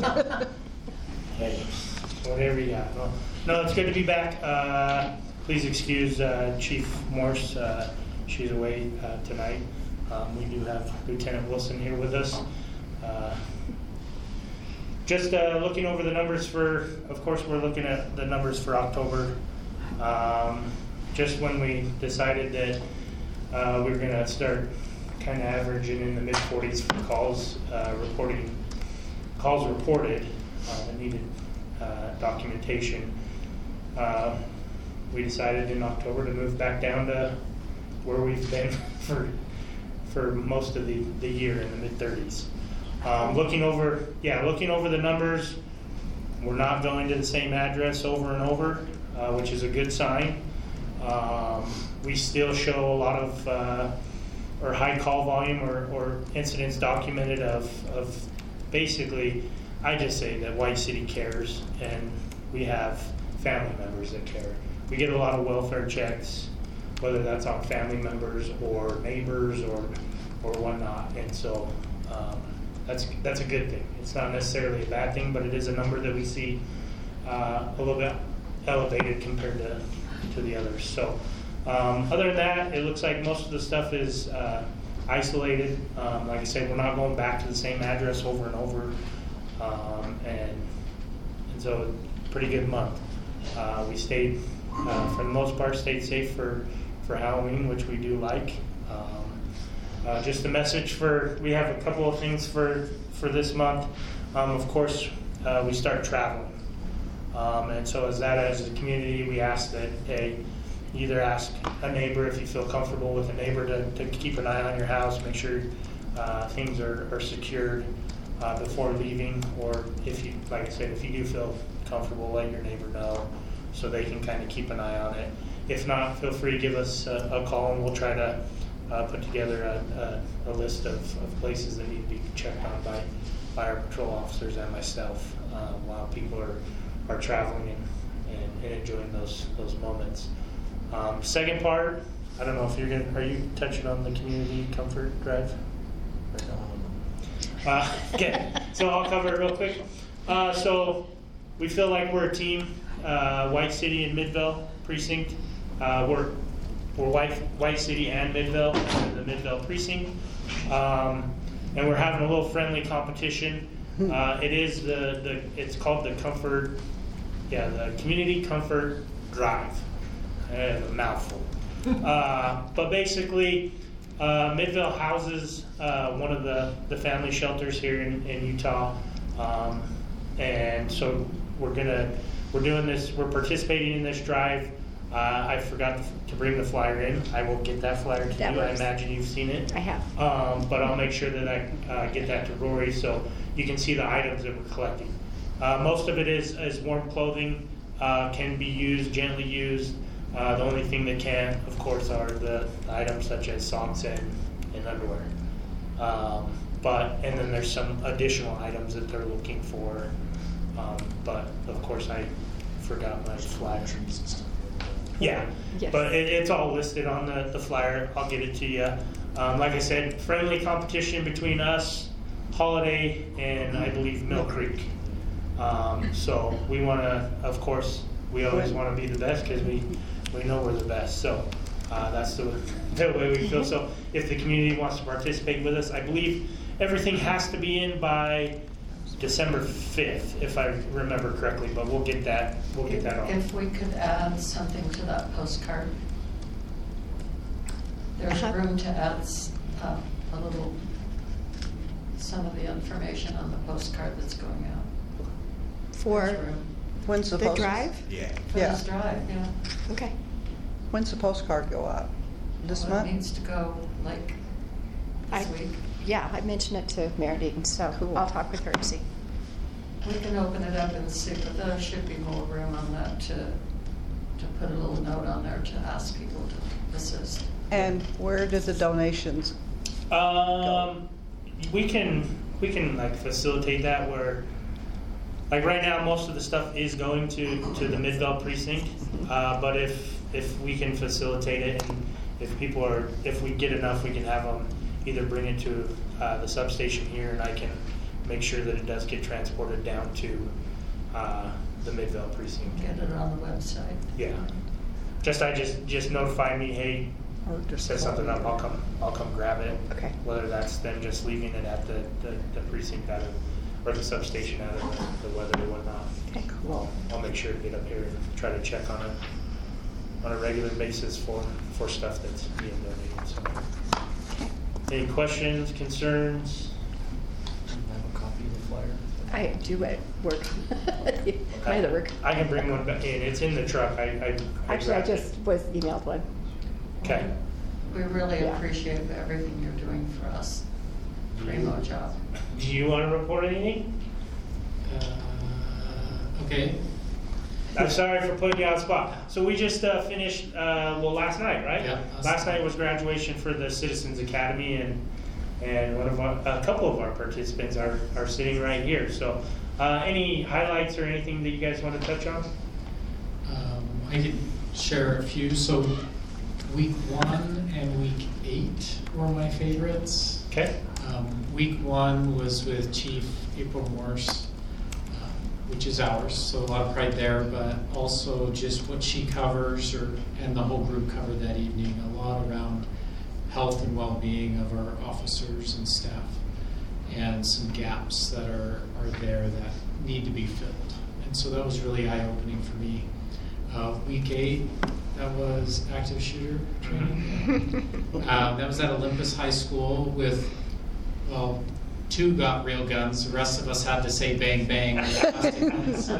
Hey, whatever you got. Well, no, it's good to be back. Please excuse Chief Morse. She's away tonight. We do have Lieutenant Wilson here with us. Just looking over the numbers of course, we're looking at the numbers for October. Just when we decided that we were going to start kind of averaging in the mid-40s for calls reported that needed documentation, we decided in October to move back down to where we've been for most of the year in the mid-30s. Looking over the numbers, we're not going to the same address over and over, which is a good sign. We still show a lot of or high call volume or incidents documented of basically, I just say that White City cares, and we have family members that care. We get a lot of welfare checks, whether that's on family members or neighbors or whatnot, and so that's a good thing. It's not necessarily a bad thing, but it is a number that we see a little bit elevated compared to the others. So other than that, it looks like most of the stuff is isolated. Like I said, we're not going back to the same address over and over, and so pretty good month. We stayed, for the most part, stayed safe for Halloween, which we do like. Just a message we have a couple of things for this month. Of course, we start traveling. And so as a community, we ask that either ask a neighbor if you feel comfortable with a neighbor to keep an eye on your house, make sure things are secured before leaving, or if you, like I said, if you do feel comfortable, let your neighbor know so they can kind of keep an eye on it. If not, feel free to give us a call and we'll try to put together a list of places that need to be checked on by our patrol officers and myself while people are traveling and enjoying those moments. Second part, I don't know if are you touching on the community comfort drive? Okay, so I'll cover it real quick. So we feel like we're a team, White City and Midvale precinct. We're White City and Midvale, and the Midvale precinct, and we're having a little friendly competition. It is it's called the the Community Comfort Drive. A mouthful. But basically, Midvale houses one of the family shelters here in Utah, and so we're doing this. We're participating in this drive. I forgot to bring the flyer in. I will get that flyer to you. I imagine you've seen it. I have. But I'll make sure that I get that to Rory so you can see the items that we're collecting. Most of it is warm clothing, can be used, gently used. The only thing that can, of course, are the items such as socks and underwear. And then there's some additional items that they're looking for. But of course, I forgot my flyer. Yeah, yes. But it's all listed on the flyer. I'll get it to you. Like I said, friendly competition between us, Holiday, and I believe Mill Creek. So we want to, of course, we always want to be the best because we know we're the best. So that's the way we feel. So if the community wants to participate with us, I believe everything has to be in by December 5th, if I remember correctly, but we'll get that on. If we could add something to that postcard. There's room to add some of the information on the postcard that's going out. For when's the drive? Yeah. For this drive, yeah. Okay. When's the postcard go out? This month? It needs to go like this week. Yeah, I mentioned it to Meredith, so I'll talk with her and see. We can open it up and see, but there should be more room on that to put a little note on there to ask people to assist. And where did the donations go? We can like facilitate that where, like right now, most of the stuff is going to the Midvale precinct. But if we can facilitate it, and if we get enough, we can have them either bring it to the substation here, and I can make sure that it does get transported down to the Midvale precinct. Get it on the website. Yeah. Just notify me, hey, or just set something up. I'll come grab it. Okay. Whether that's them just leaving it at the precinct out of, or the substation out of the weather or whatnot. Okay, cool. I'll make sure to get up here and try to check on a regular basis for stuff that's being donated. So. Okay. Any questions, concerns? I have a copy of the flyer. I do at work. My other work. I can bring one back in. It's in the truck. I just was emailed one. Okay. We really appreciate everything you're doing for us. Primo job. Do you want to report anything? Okay. I'm sorry for putting you on the spot. So we just finished, last night, right? Yeah. Last night was graduation for the Citizens Academy, and a couple of our participants are sitting right here. So any highlights or anything that you guys want to touch on? I could share a few. So week 1 and week 8 were my favorites. Okay. Week 1 was with Chief April Morse, which is ours, so a lot of pride there, but also just what she covers, and the whole group covered that evening, a lot around health and well-being of our officers and staff, and some gaps that are there that need to be filled. And so that was really eye-opening for me. Week 8, that was active shooter training. That was at Olympus High School with, well, 2 got real guns. The rest of us had to say bang bang with plastic guns.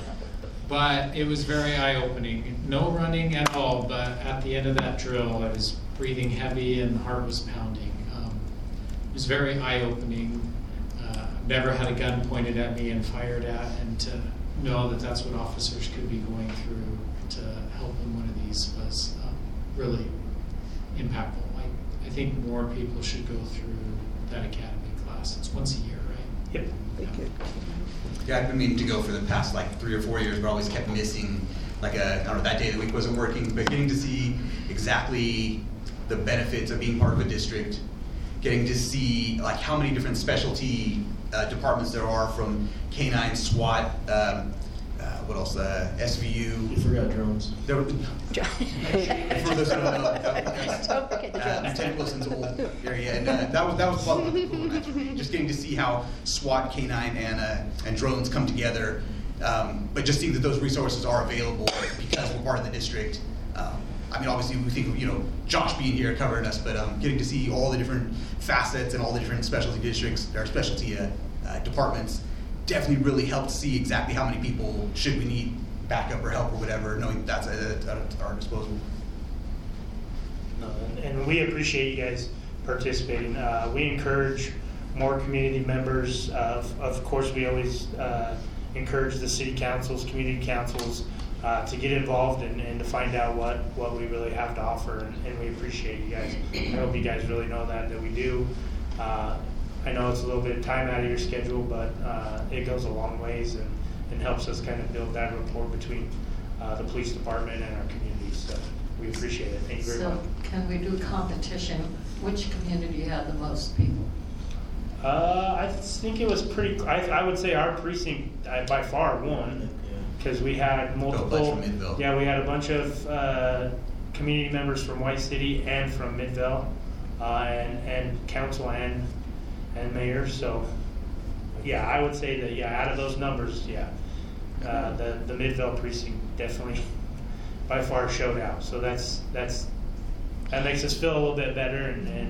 But it was very eye-opening. No running at all, but at the end of that drill, I was breathing heavy and the heart was pounding. It was very eye-opening. Never had a gun pointed at me and fired at, and to know that that's what officers could be going through to help in one of these was really impactful. I think more people should go through that academy class. It's once a year, right? Yep. Yeah, I've been meaning to go for the past like 3 or 4 years, but always kept missing. Like I don't know, that day of the week wasn't working. But getting to see exactly the benefits of being part of a district, getting to see like how many different specialty departments there are, from K9, SWAT, what else? SVU. You forgot drones. There were, for those who don't know, Lieutenant Wilson's old area, and that was fun. Just getting to see how SWAT, K9, and drones come together, but just seeing that those resources are available because we're part of the district. I mean, obviously, we think of, Josh being here covering us, but getting to see all the different facets and all the different specialty districts or specialty departments definitely really helped see exactly how many people should we need backup or help or whatever, knowing that's at our disposal. No, and we appreciate you guys participating. We encourage more community members. Of course, we always encourage the city councils, community councils, to get involved and to find out what we really have to offer, and we appreciate you guys. I hope you guys really know that we do. I know it's a little bit of time out of your schedule, but it goes a long ways and helps us kind of build that rapport between the police department and our communities. So we appreciate it. Thank you very much. So can we do competition? Which community had the most people? I think it was pretty. I would say our precinct by far won, because we had multiple. Yeah, we had a bunch of community members from White City and from Midvale, and council and mayor. So yeah, I would say that out of those numbers, the Midvale precinct definitely by far showed out. So that makes us feel a little bit better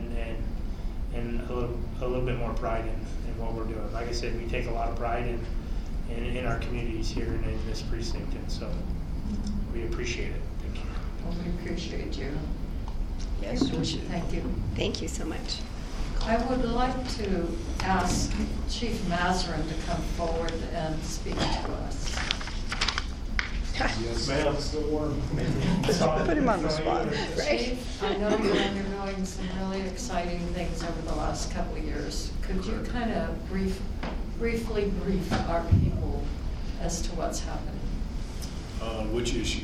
and a little bit more pride in what we're doing. Like I said, we take a lot of pride in our communities here and in this precinct, and so we appreciate it. Thank you. Well, we appreciate you. Yes. Thank you. Thank you so much. I would like to ask Chief Mazarin to come forward and speak to us. Yes, ma'am. Still warm. Put him on the spot. Chief, I know you're undergoing some really exciting things over the last couple of years. Could you kind of briefly brief our people as to what's happening? Which issue?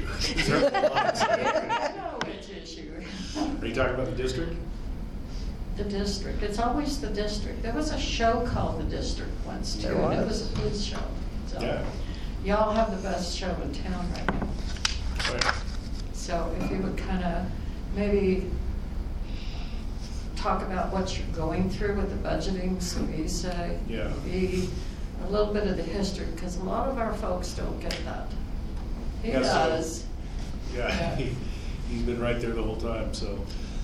I know which issue. Are you talking about the district? The district. It's always the district. There was a show called The District once too, and it was a police show. So Yeah. y'all have the best show in town right now. Right. So if you would kind of maybe talk about what you're going through with the budgeting, so we say, Yeah. be a little bit of the history, because a lot of our folks don't get that. He Yeah, so- does. Yeah, he's been right there the whole time. So,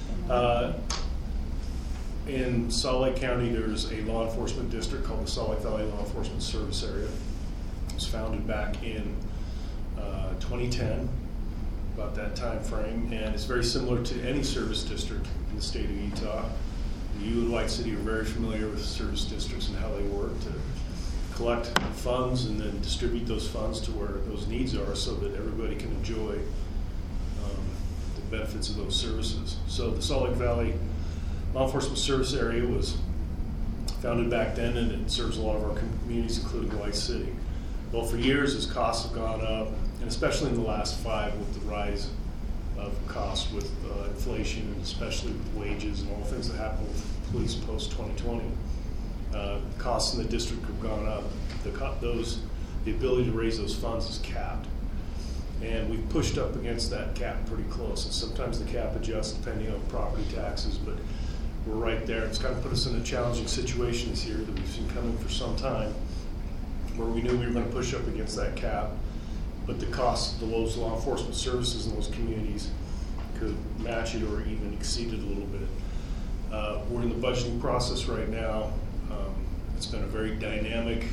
in Salt Lake County, there's a law enforcement district called the Salt Lake Valley Law Enforcement Service Area. It was founded back in 2010, about that time frame, and it's very similar to any service district in the state of Utah. You and White City are very familiar with service districts and how they work to collect funds and then distribute those funds to where those needs are, so that everybody can enjoy the benefits of those services. So the Salt Lake Valley Law Enforcement Service Area was founded back then, and it serves a lot of our communities, including White City. Well, for years, as costs have gone up, and especially in the last 5 with the rise of costs with inflation, and especially with wages and all the things that happened with police post-2020, costs in the district have gone up. The ability to raise those funds is capped. And we've pushed up against that cap pretty close. And sometimes the cap adjusts depending on property taxes, but we're right there. It's kind of put us in a challenging situation this year that we've seen coming for some time, where we knew we were going to push up against that cap, but the cost of those law enforcement services in those communities could match it or even exceed it a little bit. We're in the budgeting process right now. It's been a very dynamic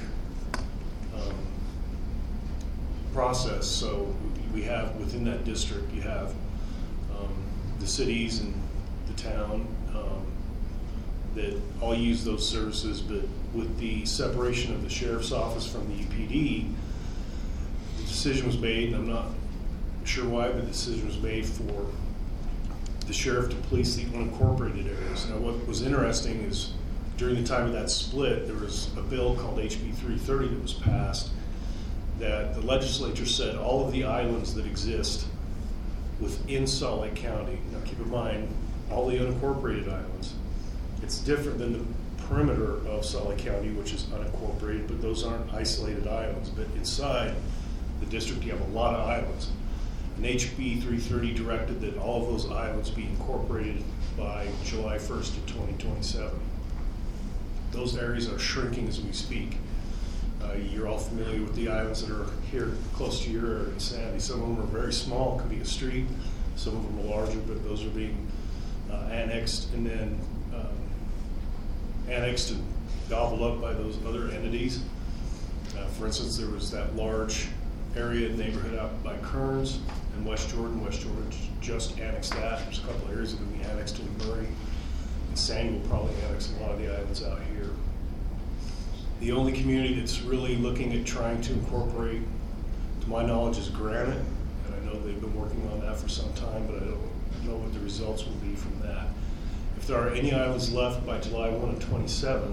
process. So we have within that district, you have the cities and the town that all use those services, but with the separation of the sheriff's office from the UPD, the decision was made, and I'm not sure why, but the decision was made for the sheriff to police the unincorporated areas. Now, what was interesting is during the time of that split, there was a bill called HB 330 that was passed that the legislature said all of the islands that exist within Salt Lake County, now keep in mind, all the unincorporated islands, it's different than the perimeter of Salt Lake County, which is unincorporated, but those aren't isolated islands. But inside the district, you have a lot of islands. And HB 330 directed that all of those islands be incorporated by July 1st of 2027. Those areas are shrinking as we speak. You're all familiar with the islands that are here close to your area in Sandy. Some of them are very small, could be a street. Some of them are larger, but those are being annexed and then annexed and gobbled up by those other entities. For instance, there was that large area neighborhood out by Kearns and West Jordan. West Jordan just annexed that. There's a couple of areas that will be annexed in Murray. And Sandy will probably annex a lot of the islands out here. The only community that's really looking at trying to incorporate, to my knowledge, is Granite. And I know they've been working on that for some time, but I don't know what the results will be from that. If there are any islands left by July 1 of 27,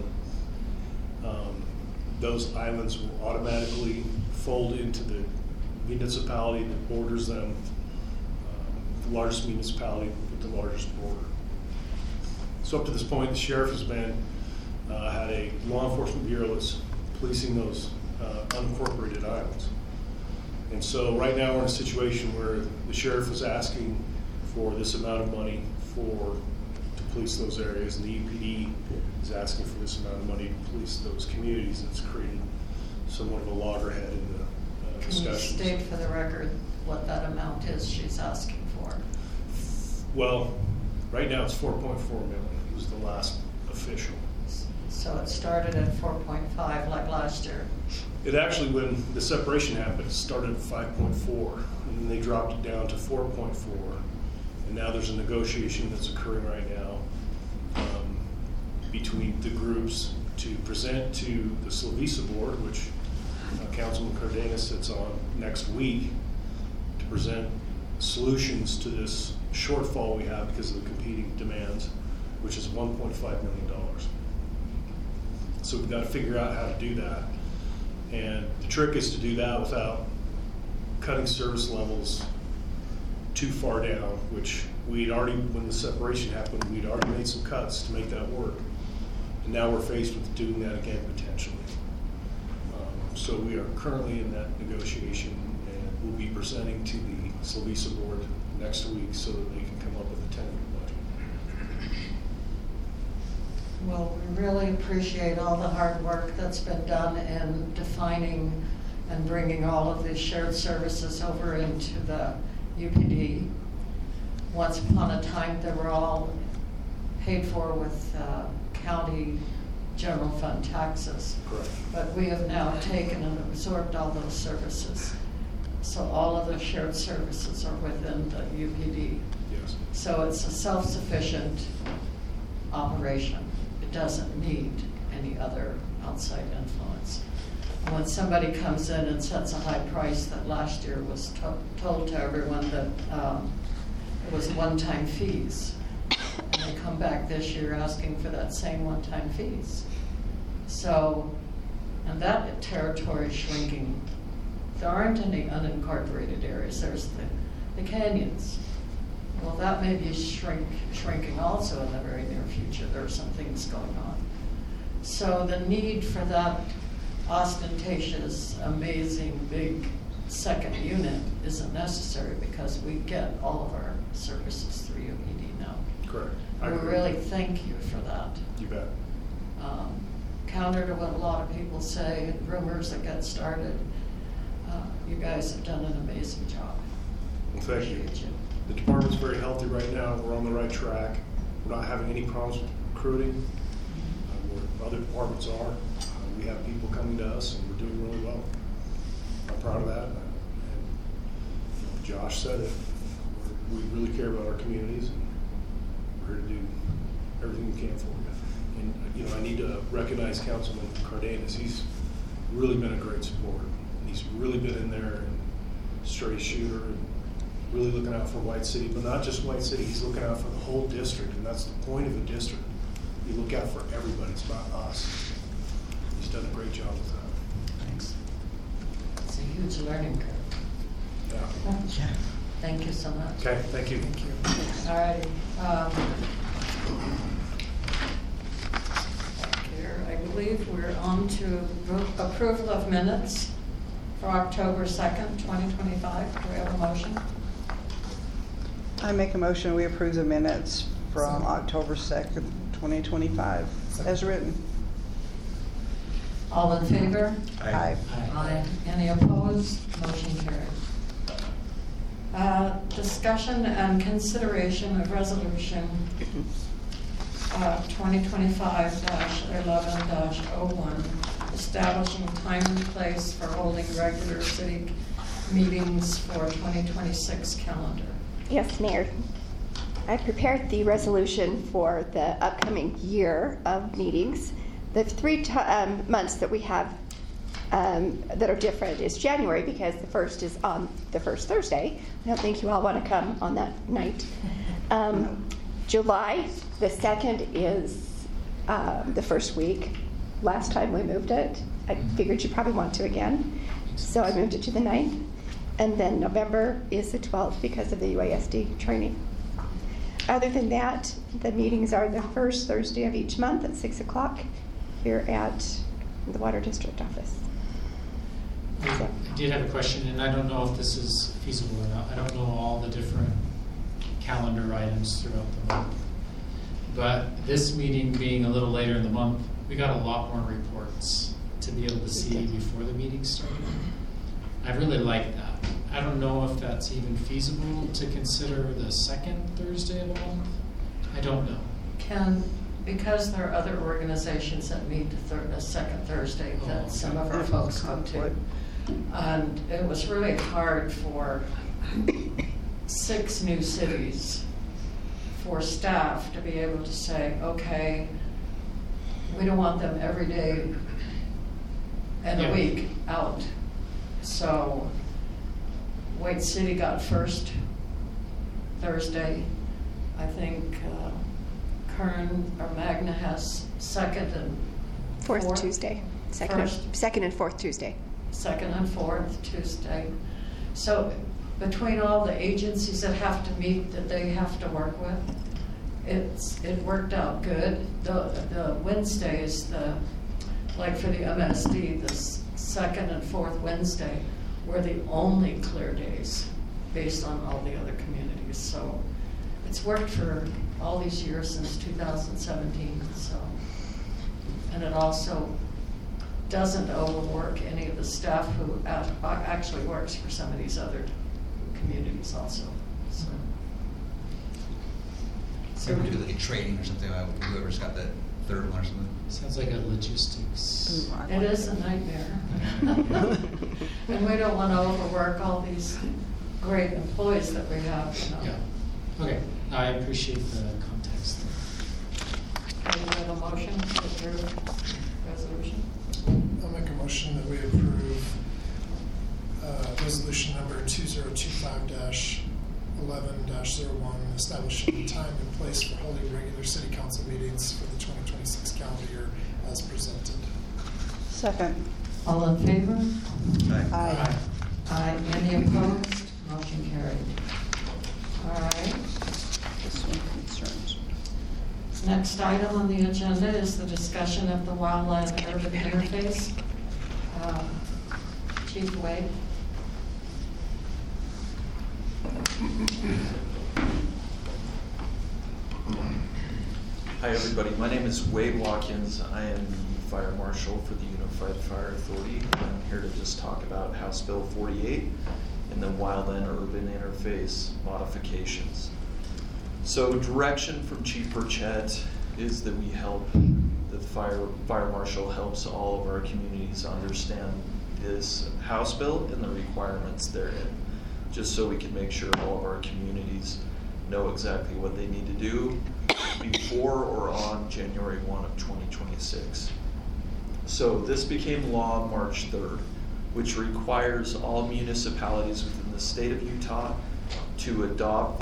those islands will automatically fold into the municipality that borders them, the largest municipality with the largest border. So up to this point, the sheriff has been had a law enforcement bureau that's policing those unincorporated islands. And so right now we're in a situation where the sheriff is asking for this amount of money to police those areas, and the UPD is asking for this amount of money to police those communities. It's created somewhat of a loggerhead in the discussions. Can you state for the record what that amount is she's asking for? Well, right now it's 4.4 million. It was the last official. So it started at 4.5 like last year. It actually, when the separation happened, it started at 5.4, and then they dropped it down to 4.4, and now there's a negotiation that's occurring right now between the groups to present to the Slovisa board, which Councilman Cardenas sits on next week, to present solutions to this shortfall we have because of the competing demands, which is $1.5 million. So we've got to figure out how to do that. And the trick is to do that without cutting service levels too far down, which we'd already, when the separation happened, we'd already made some cuts to make that work. And now we're faced with doing that again potentially. So we are currently in that negotiation, and we'll be presenting to the Slovisa board next week so that they can come up with a tentative budget. Well, we really appreciate all the hard work that's been done in defining and bringing all of these shared services over into the UPD. Once upon a time, they were all paid for with county general fund taxes. Correct. But we have now taken and absorbed all those services. So all of the shared services are within the UPD. Yes. So it's a self-sufficient operation. It doesn't need any other outside influence. And when somebody comes in and sets a high price, that last year was told to everyone that it was one-time fees. And they come back this year asking for that same one-time fees. So, and that territory is shrinking. There aren't any unincorporated areas. There's the canyons. Well, that may be shrinking also in the very near future. There are some things going on. So the need for that ostentatious, amazing, big second unit isn't necessary because we get all of our services through UED now. Correct. We really thank you for that. You bet. Counter to what a lot of people say, rumors that get started, you guys have done an amazing job. Well, thank you. Appreciate you. The department's very healthy right now. We're on the right track. We're not having any problems with recruiting. Where other departments are. We have people coming to us, and we're doing really well. I'm proud of that. And Josh said it. We really care about our communities, and we're here to do everything we can for you. And I need to recognize Councilman Cardenas. He's really been a great supporter. He's really been in there and straight shooter and really looking out for White City, but not just White City. He's looking out for the whole district, and that's the point of the district. You look out for everybody. It's about us. He's done a great job with that. Thanks. It's a huge learning curve. Yeah. Thank you so much. Okay, thank you. Thank you. All righty. Here, I believe we're on to approval of minutes for October 2nd, 2025. Do we have a motion? I make a motion we approve the minutes from October 2nd, 2025, as written. All in favor? Aye. Aye. Any opposed? Motion carried. Discussion and consideration of resolution 2025-11-01, establishing time and place for holding regular city meetings for 2026 calendar. Yes, Mayor. I prepared the resolution for the upcoming year of meetings. The three months that we have that are different is January, because the first is on the first Thursday. I don't think you all want to come on that night. July, the 2nd is the first week. Last time we moved it, I figured you probably want to again, so I moved it to the 9th. And then November is the 12th because of the UASD training. Other than that, the meetings are the first Thursday of each month at 6 o'clock here at the Water District office. I did have a question, and I don't know if this is feasible or not. I don't know all the different calendar items throughout the month. But this meeting being a little later in the month, we got a lot more reports to be able to see before the meeting started. I really like that. I don't know if that's even feasible to consider the second Thursday of the month. I don't know. Because there are other organizations that meet the second Thursday that some of our folks go to. And it was really hard for 6 new cities for staff to be able to say, okay, we don't want them every day and a week out. So White City got first Thursday. I think Kern or Magna has second and fourth Tuesday. Second and fourth Tuesday. Second and fourth Tuesday. So between all the agencies that have to meet, that they have to work with, it worked out good. The Wednesdays, like for the MSD, the second and fourth Wednesday were the only clear days based on all the other communities. So it's worked for all these years since 2017. So, and it also doesn't overwork any of the staff who actually works for some of these other communities also. So we do like a training or something, whoever's got the third one or something. Sounds like a logistics. It is a nightmare. And we don't want to overwork all these great employees that we have. Yeah. Okay. I appreciate the context. Do you have a motion to approve resolution? I'll make a motion that we approve resolution number 2025-11-01, establishing the time and place for holding regular city council meetings for the 2026 calendar year as presented. Second. All in favor? Aye. Aye. Any opposed? Motion carried. All right. This one concerns. Next item on the agenda is the discussion of the wildland urban interface. Chief Wade. Hi everybody, my name is Wade Watkins. I am the Fire Marshal for the Unified Fire Authority. I'm here to just talk about House Bill 48 and the Wildland Urban Interface modifications. So direction from Chief Burchett is that we help, the Fire Marshal helps all of our communities understand this House Bill and the requirements therein, just so we can make sure all of our communities know exactly what they need to do before or on January 1 of 2026. So this became law March 3rd, which requires all municipalities within the state of Utah to adopt the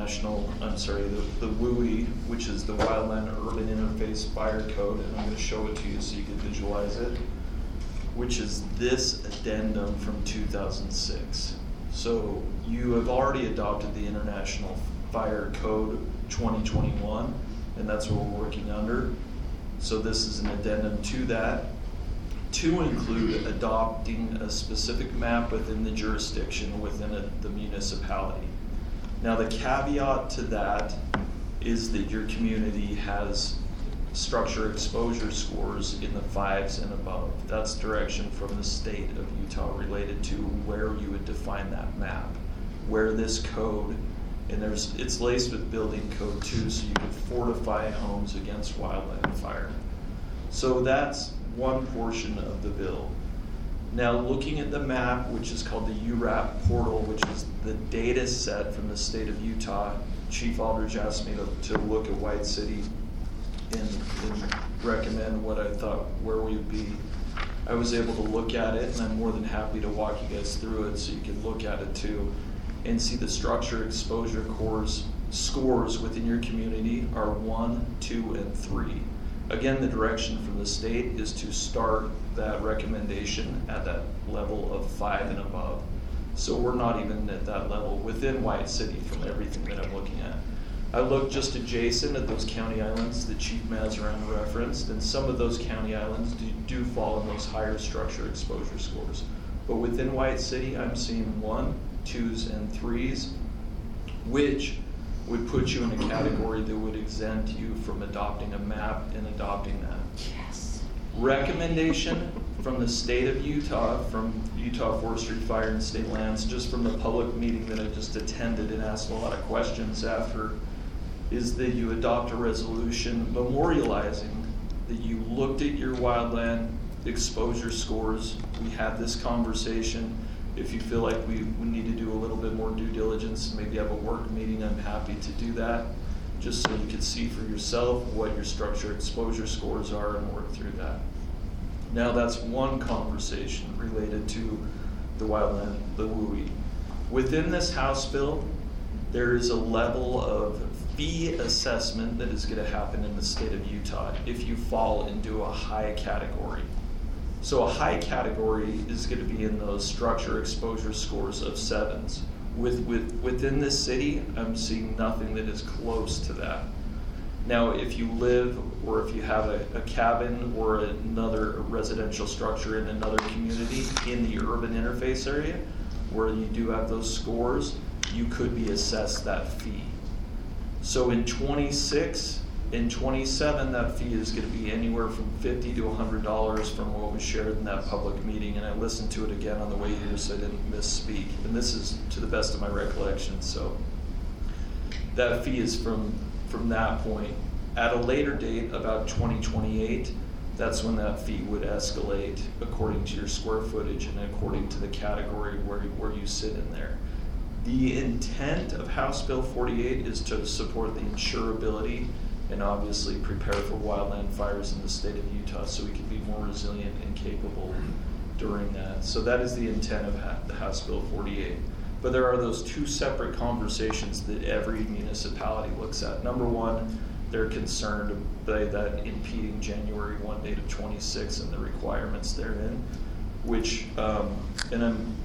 the WUI, which is the Wildland Urban Interface Fire Code, and I'm going to show it to you so you can visualize it, which is this addendum from 2006. So you have already adopted the International Fire Code 2021, and that's what we're working under. So this is an addendum to that, to include adopting a specific map within the jurisdiction within the municipality. Now the caveat to that is that your community has structure exposure scores in the 5s and above. That's direction from the state of Utah related to where you would define that map, where this code, and it's laced with building code too, so you can fortify homes against wildland fire. So that's one portion of the bill. Now looking at the map, which is called the URAP portal, which is the data set from the state of Utah, Chief Aldridge asked me to look at White City and recommend what I thought where we would be. I was able to look at it, and I'm more than happy to walk you guys through it so you can look at it too and see the structure exposure scores within your community are 1, 2, and 3. Again, the direction from the state is to start that recommendation at that level of 5 and above. So we're not even at that level within White City from everything that I'm looking at. I looked just adjacent at those county islands that Chief Mazaran referenced, and some of those county islands do fall in those higher structure exposure scores. But within White City, I'm seeing 1, 2s, and 3s, which would put you in a category that would exempt you from adopting a map and adopting that. Yes. Recommendation from the state of Utah, from Utah Forestry, Fire, and State Lands, just from the public meeting that I just attended and asked a lot of questions after, is that you adopt a resolution memorializing that you looked at your wildland exposure scores. We had this conversation. If you feel like we need to do a little bit more due diligence, maybe have a work meeting, I'm happy to do that, just so you can see for yourself what your structure exposure scores are and work through that. Now that's one conversation related to the wildland, the WUI. Within this House bill, there is a level of fee assessment that is going to happen in the state of Utah if you fall into a high category. So a high category is going to be in those structure exposure scores of 7s. Within this city, I'm seeing nothing that is close to that. Now, if you live or if you have a cabin or another residential structure in another community in the urban interface area where you do have those scores, you could be assessed that fee. So in 26 and 27, that fee is going to be anywhere from $50 to $100 from what was shared in that public meeting. And I listened to it again on the way here so I didn't misspeak. And this is to the best of my recollection. So that fee is from that point. At a later date, about 2028, that's when that fee would escalate according to your square footage and according to the category where you sit in there. The intent of House Bill 48 is to support the insurability and obviously prepare for wildland fires in the state of Utah so we can be more resilient and capable during that. So that is the intent of the House Bill 48. But there are those two separate conversations that every municipality looks at. Number one, they're concerned by that impeding January 1 date of 26 and the requirements therein, which, and I'm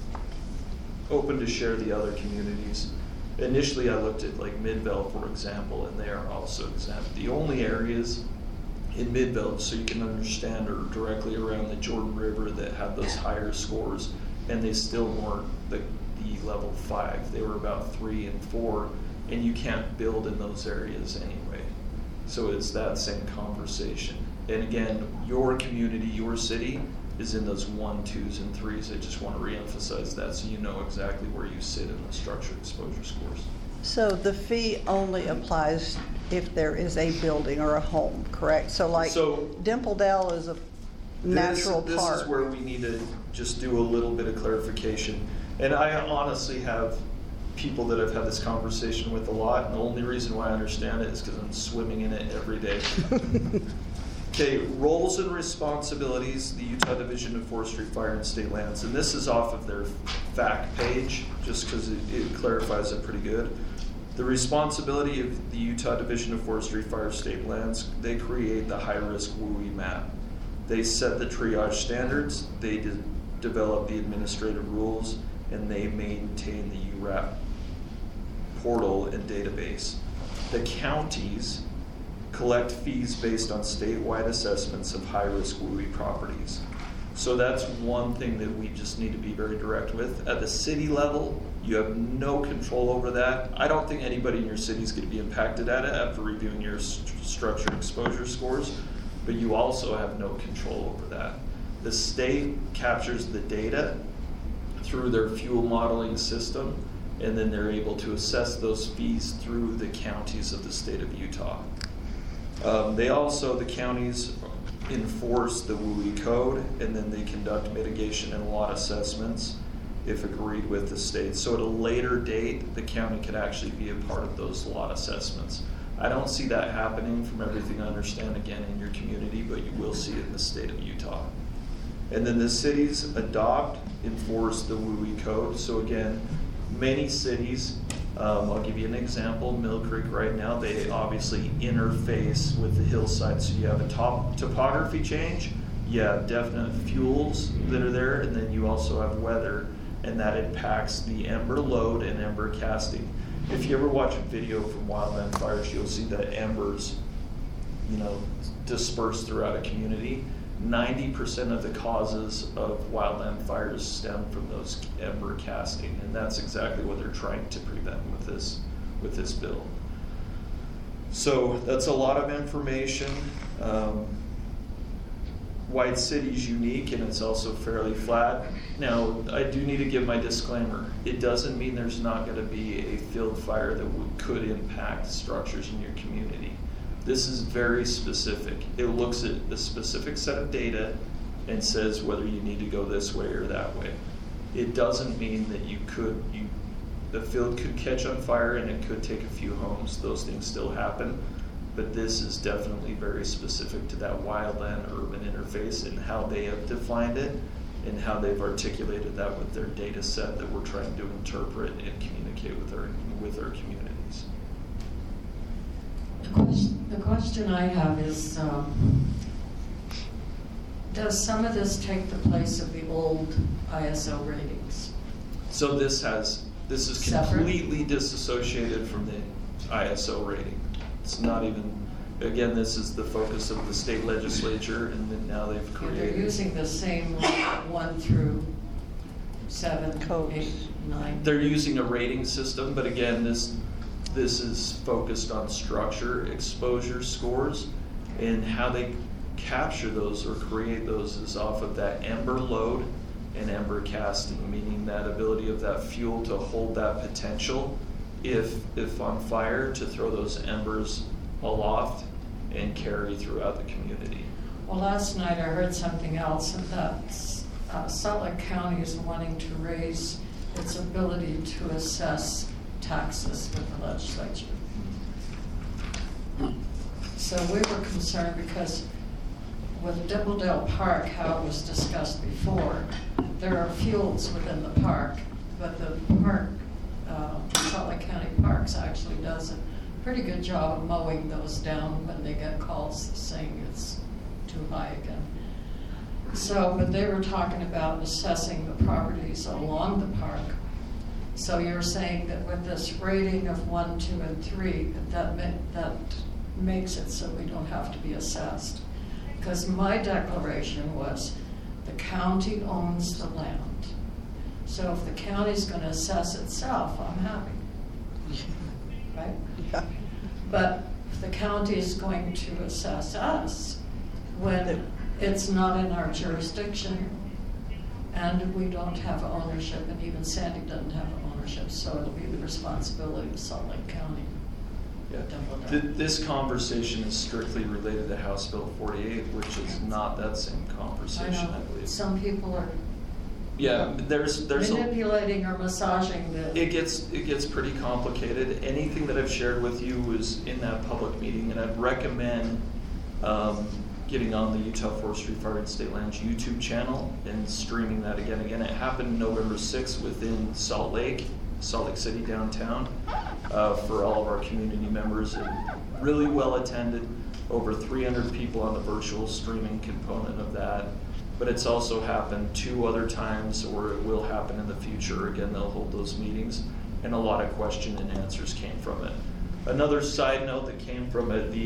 open to share the other communities. Initially, I looked at like Midvale, for example, and they are also exempt. The only areas in Midvale, so you can understand, are directly around the Jordan River that have those higher scores, and they still weren't, the level 5. They were about 3 and 4, and you can't build in those areas anyway. So it's that same conversation. And again, your community, your city is in those 1, 2s, and 3s. I just want to reemphasize that so you know exactly where you sit in the structured exposure scores. So the fee only applies if there is a building or a home, correct? So like Dimple Dell is a natural park. This is where we need to just do a little bit of clarification. And I honestly have people that I've had this conversation with a lot, and the only reason why I understand it is because I'm swimming in it every day. Okay, roles and responsibilities, the Utah Division of Forestry, Fire, and State Lands. And this is off of their fact page, just because it clarifies it pretty good. The responsibility of the Utah Division of Forestry, Fire, State Lands, they create the high-risk WUI map. They set the triage standards, they develop the administrative rules, and they maintain the URAP portal and database. The counties collect fees based on statewide assessments of high-risk WUI properties. So that's one thing that we just need to be very direct with. At the city level, you have no control over that. I don't think anybody in your city is going to be impacted at it after reviewing your structured exposure scores, but you also have no control over that. The state captures the data through their fuel modeling system, and then they're able to assess those fees through the counties of the state of Utah. The counties enforce the WUI code, and then they conduct mitigation and lot assessments if agreed with the state. So at a later date, the county could actually be a part of those lot assessments. I don't see that happening from everything I understand, again, in your community, but you will see it in the state of Utah. And then the cities adopt, enforce the WUI code. So again, many cities, I'll give you an example. Mill Creek right now, they obviously interface with the hillside. So you have a topography change, you have definite fuels that are there, and then you also have weather, and that impacts the ember load and ember casting. If you ever watch a video from wildland fires, you'll see that embers, disperse throughout a community. 90% of the causes of wildland fires stem from those ember casting, and that's exactly what they're trying to prevent with this bill. So that's a lot of information. White City's unique, and it's also fairly flat. Now, I do need to give my disclaimer. It doesn't mean there's not going to be a field fire that could impact structures in your community. This is very specific. It looks at a specific set of data and says whether you need to go this way or that way. It doesn't mean that the field could catch on fire and it could take a few homes. Those things still happen. But this is definitely very specific to that wildland-urban interface and how they have defined it and how they've articulated that with their data set that we're trying to interpret and communicate with our communities. The question I have is, does some of this take the place of the old ISO ratings? So this is completely disassociated from the ISO rating. It's not even, again, this is the focus of the state legislature, and then now they've created. They're using the same 1 through 7, 8, 9. They're using a rating system, but again, this is focused on structure exposure scores, and how they capture those or create those is off of that ember load and ember casting, meaning that ability of that fuel to hold that potential if on fire, to throw those embers aloft and carry throughout the community. Well, last night I heard something else, and that Salt Lake County is wanting to raise its ability to assess taxes with the legislature. So we were concerned because with Dimple Dell Park, how it was discussed before, there are fuels within the park, but the park, Salt Lake County Parks actually does a pretty good job of mowing those down when they get calls saying it's too high again. So, but they were talking about assessing the properties along the park. So you're saying that with this rating of 1, 2, and 3, that makes it so we don't have to be assessed. Because my declaration was the county owns the land. So if the county's gonna assess itself, I'm happy. Right? Yeah. But if the county is going to assess us when it's not in our jurisdiction and we don't have ownership, and even Sandy doesn't have ownership, so it'll be the responsibility of Salt Lake County. Yeah. This conversation is strictly related to House Bill 48, which is not that same conversation, I believe. Some people are Yeah, there's manipulating or massaging the. It gets pretty complicated. Anything that I've shared with you was in that public meeting, and I'd recommend getting on the Utah Forestry, Fire, and State Lands YouTube channel and streaming that again. It happened November 6th within Salt Lake City downtown for all of our community members, and really well attended. Over 300 people on the virtual streaming component of that. But it's also happened 2 other times, or it will happen in the future. Again, they'll hold those meetings, and a lot of question and answers came from it. Another side note that came from it, the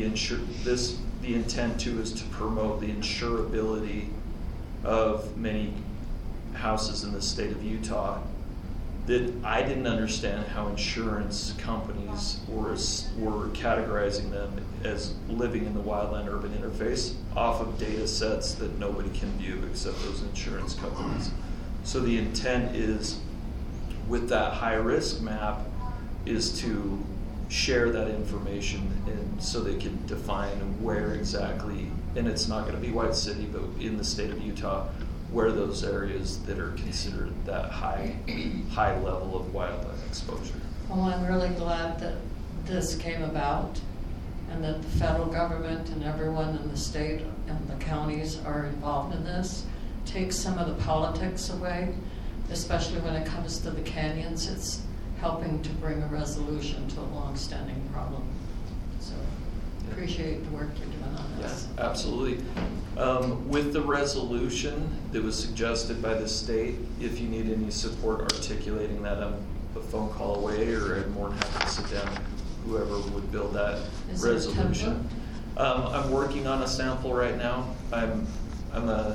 intent too is to promote the insurability of many houses in the state of Utah. That I didn't understand how insurance companies were categorizing them as living in the wildland-urban interface off of data sets that nobody can view except those insurance companies. So the intent is, with that high-risk map, is to share that information, and so they can define where exactly, and it's not going to be White City, but in the state of Utah, where those areas that are considered that high level of wildland exposure. Well, I'm really glad that this came about, and that the federal government and everyone in the state and the counties are involved in this. Take some of the politics away, especially when it comes to the canyons. It's helping to bring a resolution to a long-standing problem. So appreciate the work you're doing on this. Yeah, absolutely. With the resolution that was suggested by the state, if you need any support articulating that, I'm a phone call away, or I'm more than happy to sit down with whoever would build that resolution. I'm working on a sample right now. I'm a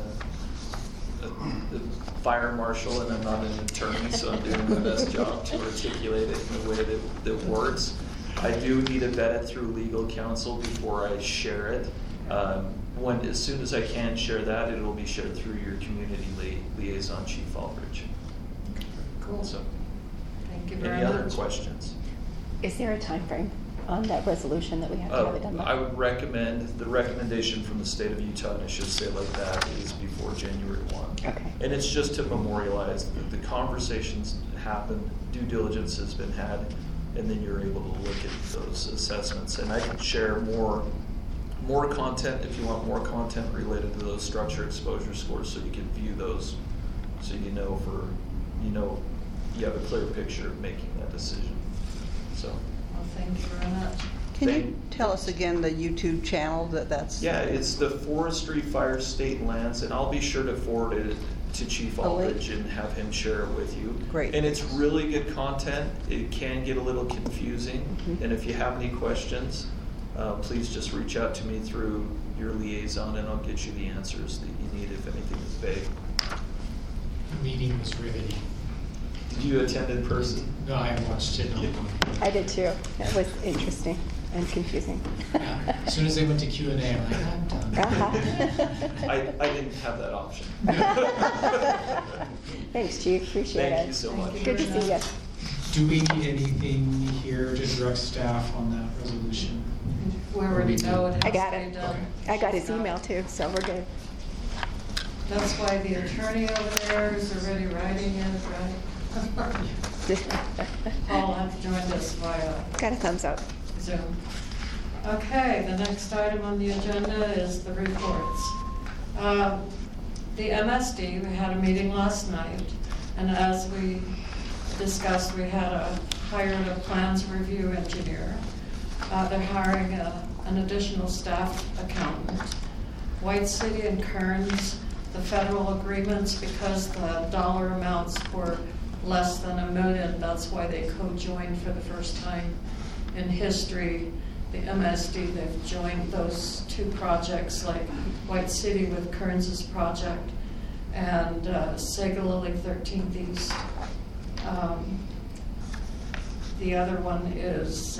fire marshal, and I'm not an attorney, so I'm doing my best job to articulate it in a way that works. I do need to vet it through legal counsel before I share it. As soon as I can share that, it will be shared through your community liaison, Chief Aldridge. Cool. So, thank you very any much. other questions? Is there a time frame on that resolution that we have to have it done by? I would recommend, the recommendation from the state of Utah, and I should say it like that, is before January 1. Okay. And it's just to memorialize that the conversations happened, due diligence has been had, and then you're able to look at those assessments. And I can share more content if you want more content related to those structure exposure scores, so you can view those, so you have a clear picture of making that decision. So. Well, thank you very much. Can you tell us again the YouTube channel that's? Yeah, it's the Forestry, Fire, State Lands, and I'll be sure to forward it to Chief Aldridge and have him share it with you. Great. And it's really good content. It can get a little confusing, and if you have any questions, please just reach out to me through your liaison, and I'll get you the answers that you need if anything is vague. The meeting was riveting. Did you attend in person? No, I watched it online. I did too. It was interesting and confusing. As soon as they went to Q&A, I'm like, I'm done. I didn't have that option. Thanks, Chief. Appreciate it. Thank you so much. Good to see you. Do we need anything here to direct staff on that resolution? We already know it has I got to it. be done. I got his email too, so we're good. That's why the attorney over there is already writing it, right? Paul have to join us via Got a thumbs up. Zoom. Okay, the next item on the agenda is the reports. The MSD, we had a meeting last night, and as we discussed, we had hired a plans review engineer. They're hiring an additional staff accountant. White City and Kearns, the federal agreements, because the dollar amounts were less than $1 million, that's why they co-joined for the first time in history. The MSD, they've joined those 2 projects, like White City with Kearns' project and Sega Lily 13th East The other one is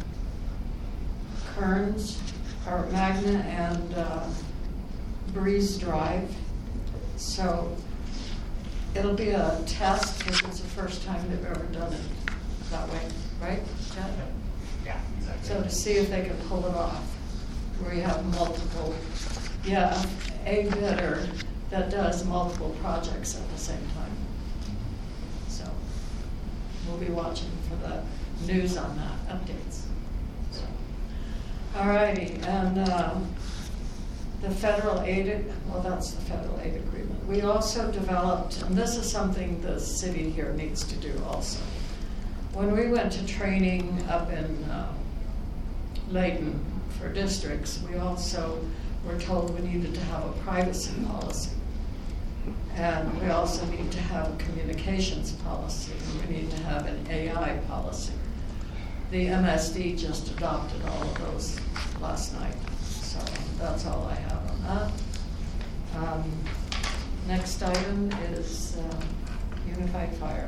Kearns, or Magna and Breeze Drive. So it'll be a test because it's the first time they've ever done it that way, right, Chad? Yeah, exactly. So to see if they can pull it off, where you have multiple, a bidder that does multiple projects at the same time. So we'll be watching for the news on that, updates. So, all righty, and the federal aid, well, that's the federal aid agreement. We also developed, and this is something the city here needs to do also. When we went to training up in Layton for districts, we also were told we needed to have a privacy policy. And we also need to have a communications policy. We need to have an AI policy. The MSD just adopted all of those last night. So that's all I have on that. Next item is Unified Fire.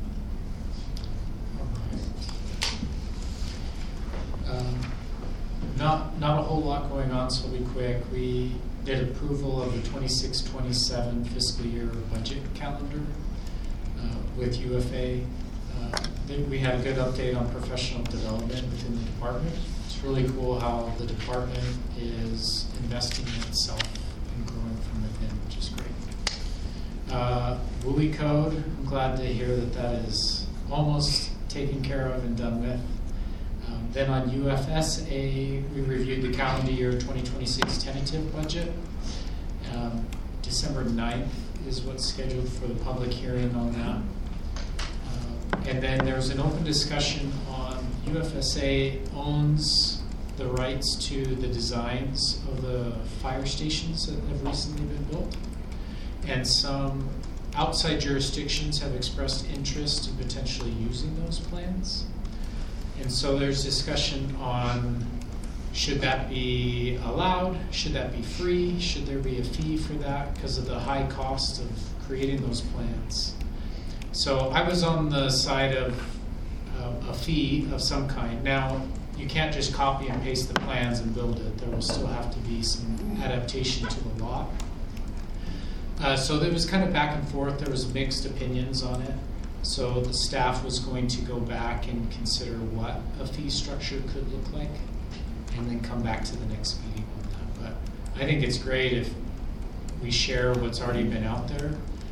Not a whole lot going on, so we'll be quick. We did approval of the 26-27 fiscal year budget calendar with UFA. We had a good update on professional development within the department. It's really cool how the department is investing in itself and growing from within, which is great. WUI code, I'm glad to hear that is almost taken care of and done with. Then on UFSA, we reviewed the calendar year 2026 tentative budget. December 9th is what's scheduled for the public hearing on that. And then there's an open discussion on UFSA owns the rights to the designs of the fire stations that have recently been built. And some outside jurisdictions have expressed interest in potentially using those plans. And so there's discussion on should that be allowed, should that be free, should there be a fee for that because of the high cost of creating those plans. So I was on the side of a fee of some kind. Now, you can't just copy and paste the plans and build it. There will still have to be some adaptation to the lot. So there was kind of back and forth. There was mixed opinions on it. So the staff was going to go back and consider what a fee structure could look like and then come back to the next meeting on that. But I think it's great if we share what's already been out there.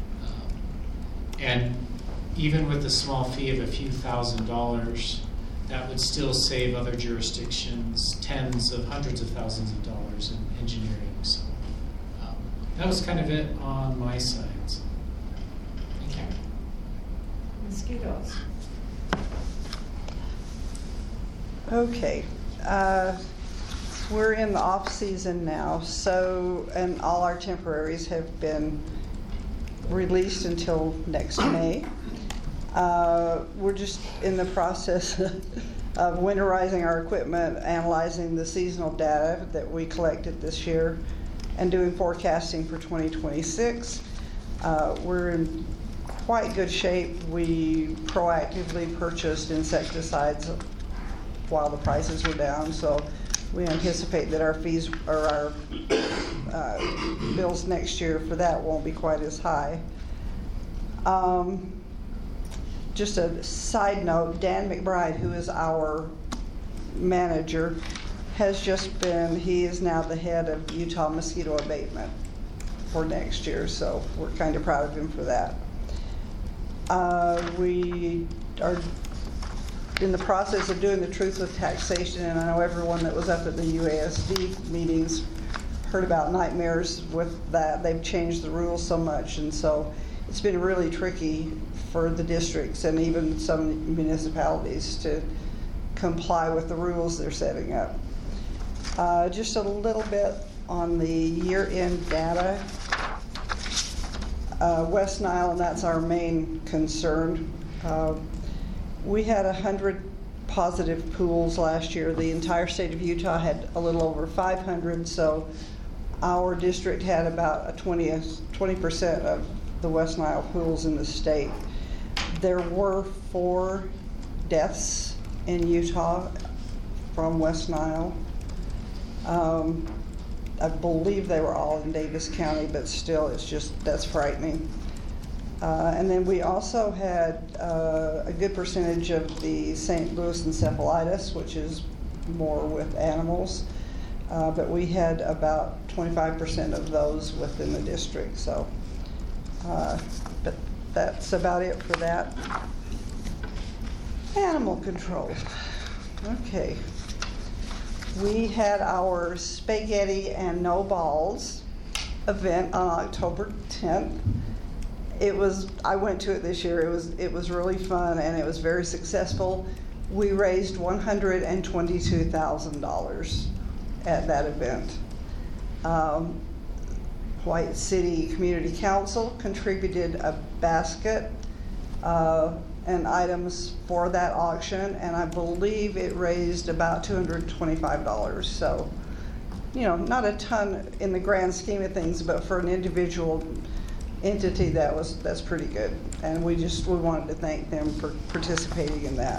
And even with the small fee of a few $1,000s, that would still save other jurisdictions tens of hundreds of thousands of dollars in engineering. So that was kind of it on my side. So, thank you. Mosquitoes. Okay. We're in the off season now, so, and all our temporaries have been released until next May. We're just in the process of winterizing our equipment, analyzing the seasonal data that we collected this year, and doing forecasting for 2026. We're in quite good shape. We proactively purchased insecticides while the prices were down, so we anticipate that our fees or our bills next year for that won't be quite as high. Just a side note, Dan McBride, who is our manager, has just been, he is now the head of Utah Mosquito Abatement for next year, so we're kind of proud of him for that. We are in the process of doing the truth with taxation, and I know everyone that was up at the UASD meetings heard about nightmares with that. They've changed the rules so much, and so it's been really tricky for the districts and even some municipalities to comply with the rules they're setting up. Just a little bit on the year-end data. West Nile, and that's our main concern. We had 100 positive pools last year. The entire state of Utah had a little over 500, so our district had about a 20% of the West Nile pools in the state. There were 4 deaths in Utah from West Nile. I believe they were all in Davis County, but still, that's frightening. And then we also had a good percentage of the St. Louis encephalitis, which is more with animals. But we had about 25% of those within the district. So, but that's about it for that. Animal control. Okay. We had our Spaghetti and No Balls event on October 10th. I went to it this year. It was really fun and it was very successful. We raised $122,000 at that event. White City Community Council contributed a basket and items for that auction, and I believe it raised about $225. So, not a ton in the grand scheme of things, but for an individual entity, that's pretty good. And we wanted to thank them for participating in that.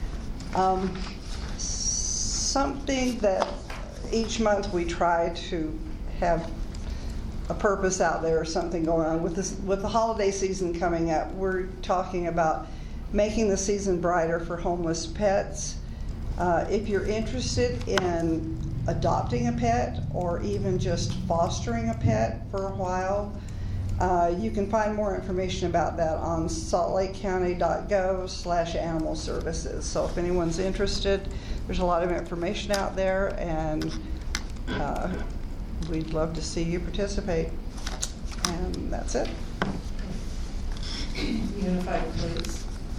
Something that each month we try to have a purpose out there or something going on. With the holiday season coming up, we're talking about making the season brighter for homeless pets. If you're interested in adopting a pet or even just fostering a pet for a while, you can find more information about that on saltlakecounty.gov/animal services. So if anyone's interested, there's a lot of information out there, and we'd love to see you participate. And that's it. Unified, please.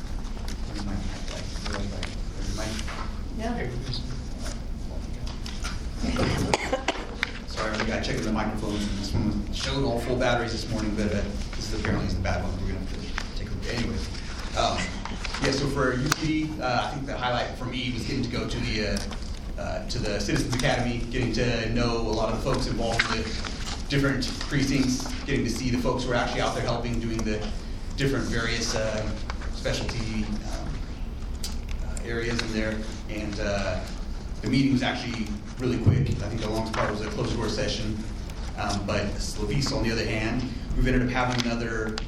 Yeah. Sorry, we got checking the microphones. This one showed all full batteries this morning, but this is apparently the bad one. We're going to have to take a look. Anyways, so for UCD, I think the highlight for me was getting to go to the Citizens Academy, getting to know a lot of the folks involved with different precincts, getting to see the folks who are actually out there helping, doing the different various specialty areas in there. And the meeting was actually really quick. I think the longest part was a closed door session. But Slavis, on the other hand, we've ended up having another.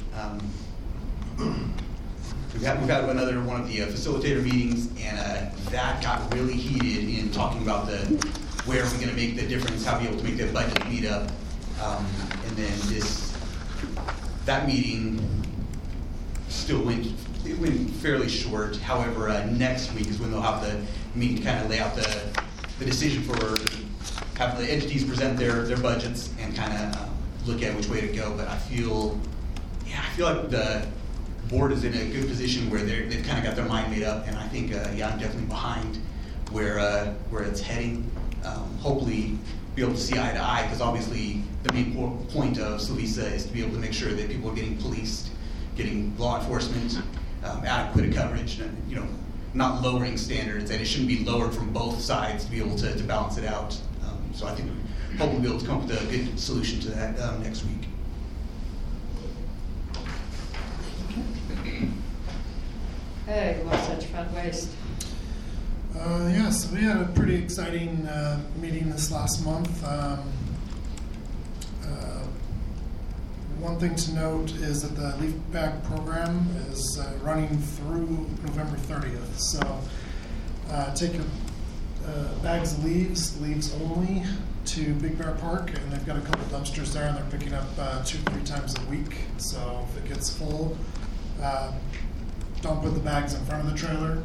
We've had another one of the facilitator meetings, and that got really heated in talking about where are we going to make the difference, how to be able to make that budget meet up, and then that meeting still went fairly short. However, next week is when they'll have the meeting to kind of lay out the decision for have the entities present their budgets and kind of look at which way to go. But I feel like the board is in a good position where they've kind of got their mind made up, and I think I'm definitely behind where it's heading. Hopefully be able to see eye to eye, because obviously the main point of Slovisa is to be able to make sure that people are getting policed, getting law enforcement, adequate coverage, and not lowering standards, and it shouldn't be lowered from both sides to be able to balance it out. So I think hopefully we'll be able to come up with a good solution to that next week. Hey, Wasatch Front Waste. So we had a pretty exciting meeting this last month. One thing to note is that the leaf bag program is running through November 30th. So take your bags of leaves only, to Big Bear Park, and they've got a couple dumpsters there, and they're picking up 2-3 times a week. So if it gets full, don't put the bags in front of the trailer.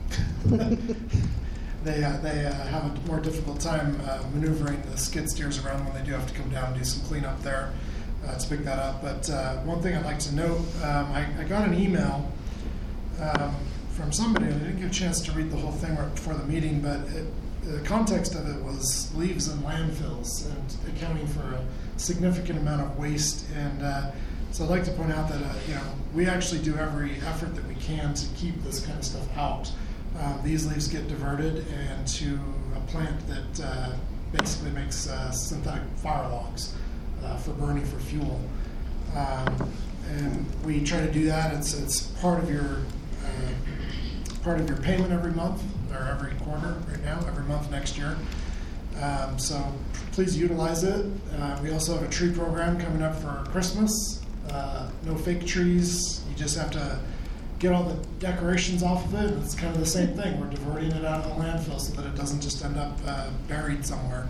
They have a more difficult time maneuvering the skid steers around when they do have to come down and do some cleanup there to pick that up. But one thing I'd like to note, I got an email from somebody, and I didn't get a chance to read the whole thing right before the meeting, but the context of it was leaves in landfills and accounting for a significant amount of waste. And so I'd like to point out that we actually do every effort that we can to keep this kind of stuff out. These leaves get diverted and to a plant that basically makes synthetic fire logs for burning for fuel. And we try to do that. It's part of your payment every month, or every quarter right now, every month next year. So please utilize it. We also have a tree program coming up for Christmas. No fake trees. You just have to get all the decorations off of it. It's kind of the same thing. We're diverting it out of the landfill so that it doesn't just end up buried somewhere.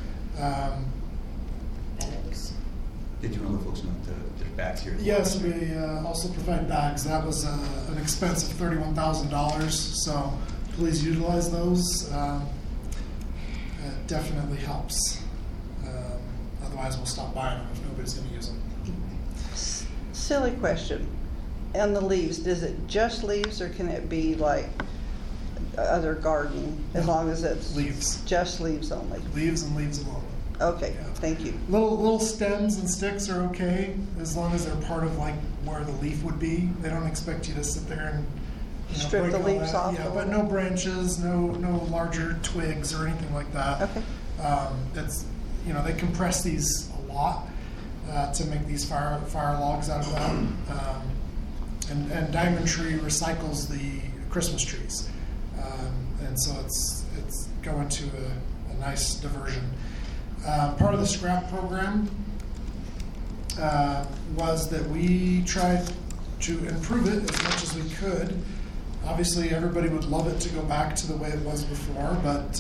Did you want to let folks know the bags here? Yes, we also provide bags. That was an expense of $31,000, so please utilize those. It definitely helps. Otherwise, we'll stop buying them if nobody's going to use them. Silly question. And the leaves, does it just leaves, or can it be like other garden, as long as it's leaves? Just leaves only? Leaves and leaves alone. Okay, thank you. Little stems and sticks are okay, as long as they're part of like where the leaf would be. They don't expect you to sit there and strip the leaves off. Yeah, but no branches, no larger twigs or anything like that. Okay. It's they compress these a lot to make these fire logs out of that. And Diamond Tree recycles the Christmas trees, and so it's going to a nice diversion. Part of the scrap program was that we tried to improve it as much as we could. Obviously, everybody would love it to go back to the way it was before, but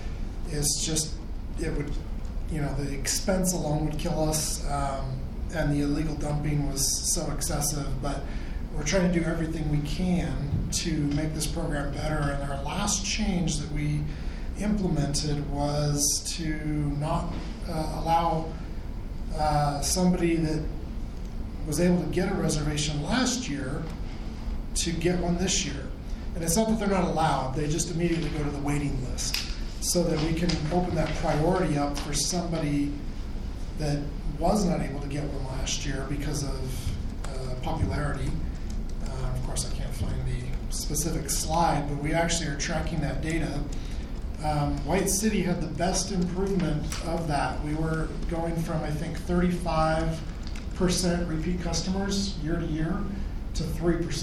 it would, the expense alone would kill us, and the illegal dumping was so excessive. But we're trying to do everything we can to make this program better. And our last change that we implemented was to not allow somebody that was able to get a reservation last year to get one this year. And it's not that they're not allowed, they just immediately go to the waiting list, so that we can open that priority up for somebody that was not able to get one last year because of popularity. Of course, I can't find the specific slide, but we actually are tracking that data. White City had the best improvement of that. We were going from, I think, 35% repeat customers year to year to 3%.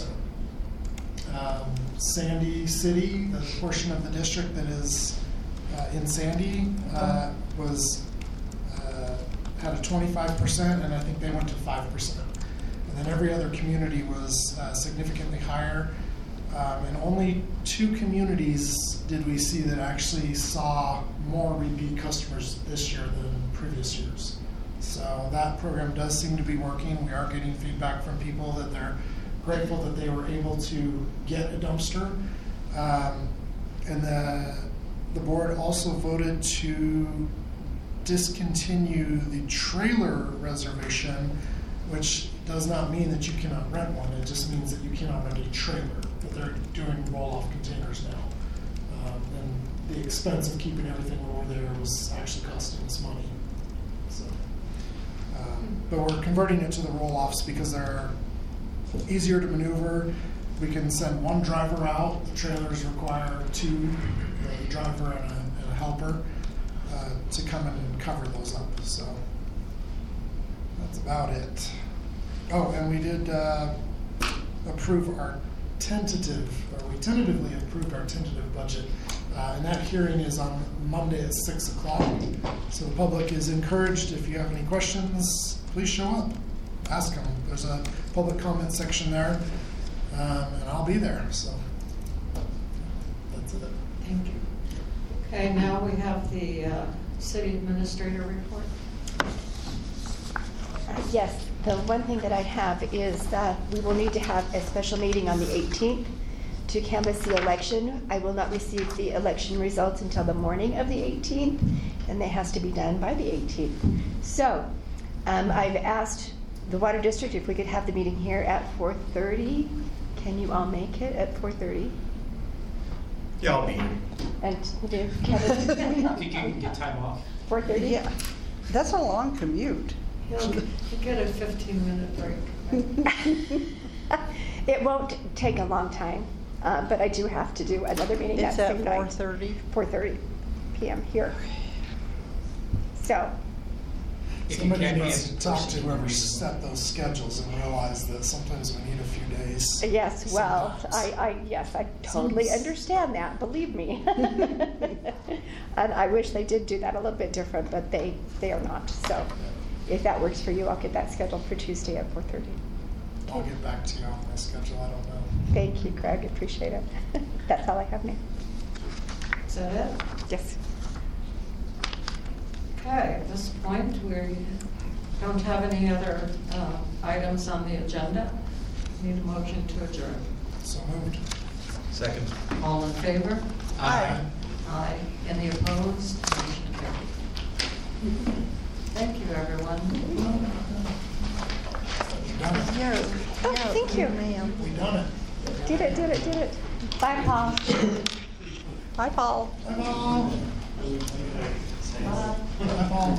Sandy City, the portion of the district that is in Sandy, had a 25%, and I think they went to 5%. And then every other community was significantly higher. And only 2 communities did we see that actually saw more repeat customers this year than previous years. So that program does seem to be working. We are getting feedback from people that they're grateful that they were able to get a dumpster. And the board also voted to discontinue the trailer reservation, which does not mean that you cannot rent one. It just means that you cannot rent a trailer. But they're doing roll-off containers now. And the expense of keeping everything over there was actually costing us money. So, but we're converting it to the roll-offs because they're easier to maneuver. We can send one driver out. The trailers require 2, the driver and a helper, to come in and cover those up. So that's about it. Oh, and we did approve our we tentatively approved our tentative budget. And that hearing is on Monday at 6 o'clock. So the public is encouraged, if you have any questions, please show up. Ask them. There's a public comment section there, and I'll be there. So that's it. Thank you. Okay, now we have the city administrator report. Yes, the one thing that I have is that we will need to have a special meeting on the 18th to canvass the election. I will not receive the election results until the morning of the 18th, and that has to be done by the 18th. So I've asked the Water District if we could have the meeting here at 4:30. Can you all make it at 4:30? Yeah, I'll be here. And Kevin? I think you can get time off. 4:30? Yeah, that's a long commute. He'll get a 15-minute break. It won't take a long time, but I do have to do another meeting It's that at same night. 4:30? 4:30 p.m. here. So, If you Somebody can't needs answer to talk to questions, whoever we- set those schedules and realize that sometimes we need a few days. Yes, well, Sometimes. yes, I totally understand that, believe me. And I wish they did do that a little bit different, but they are not. So if that works for you, I'll get that scheduled for Tuesday at 4:30. I'll get back to you on my schedule, I don't know. Thank you, Craig, appreciate it. That's all I have now. Is that it? Yes. Okay, at this point, we don't have any other items on the agenda. Need a motion to adjourn. So moved. Second. All in favor? Aye. Aye. Any opposed? Motion carried. Thank you, everyone. Oh, thank you. We done it. Did it. Bye, Paul. Hi, Paul. Bye, Paul. Bye, Paul.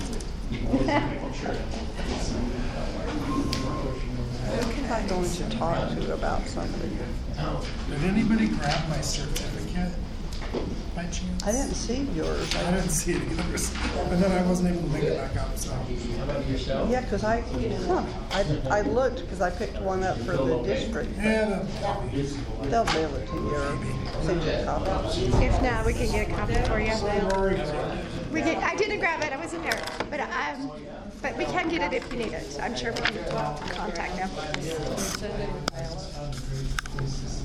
Who am I going to talk to about something? Did anybody grab my certificate by chance? I didn't see yours. I didn't see it either. And then I wasn't able to make it back up, so. Yeah, because I looked because I picked one up for the district. Yeah, They'll mail it to you or send you a copy. If not, we can get a copy for you. I didn't grab it, I wasn't there. But we can get it if you need it. I'm sure we can contact them.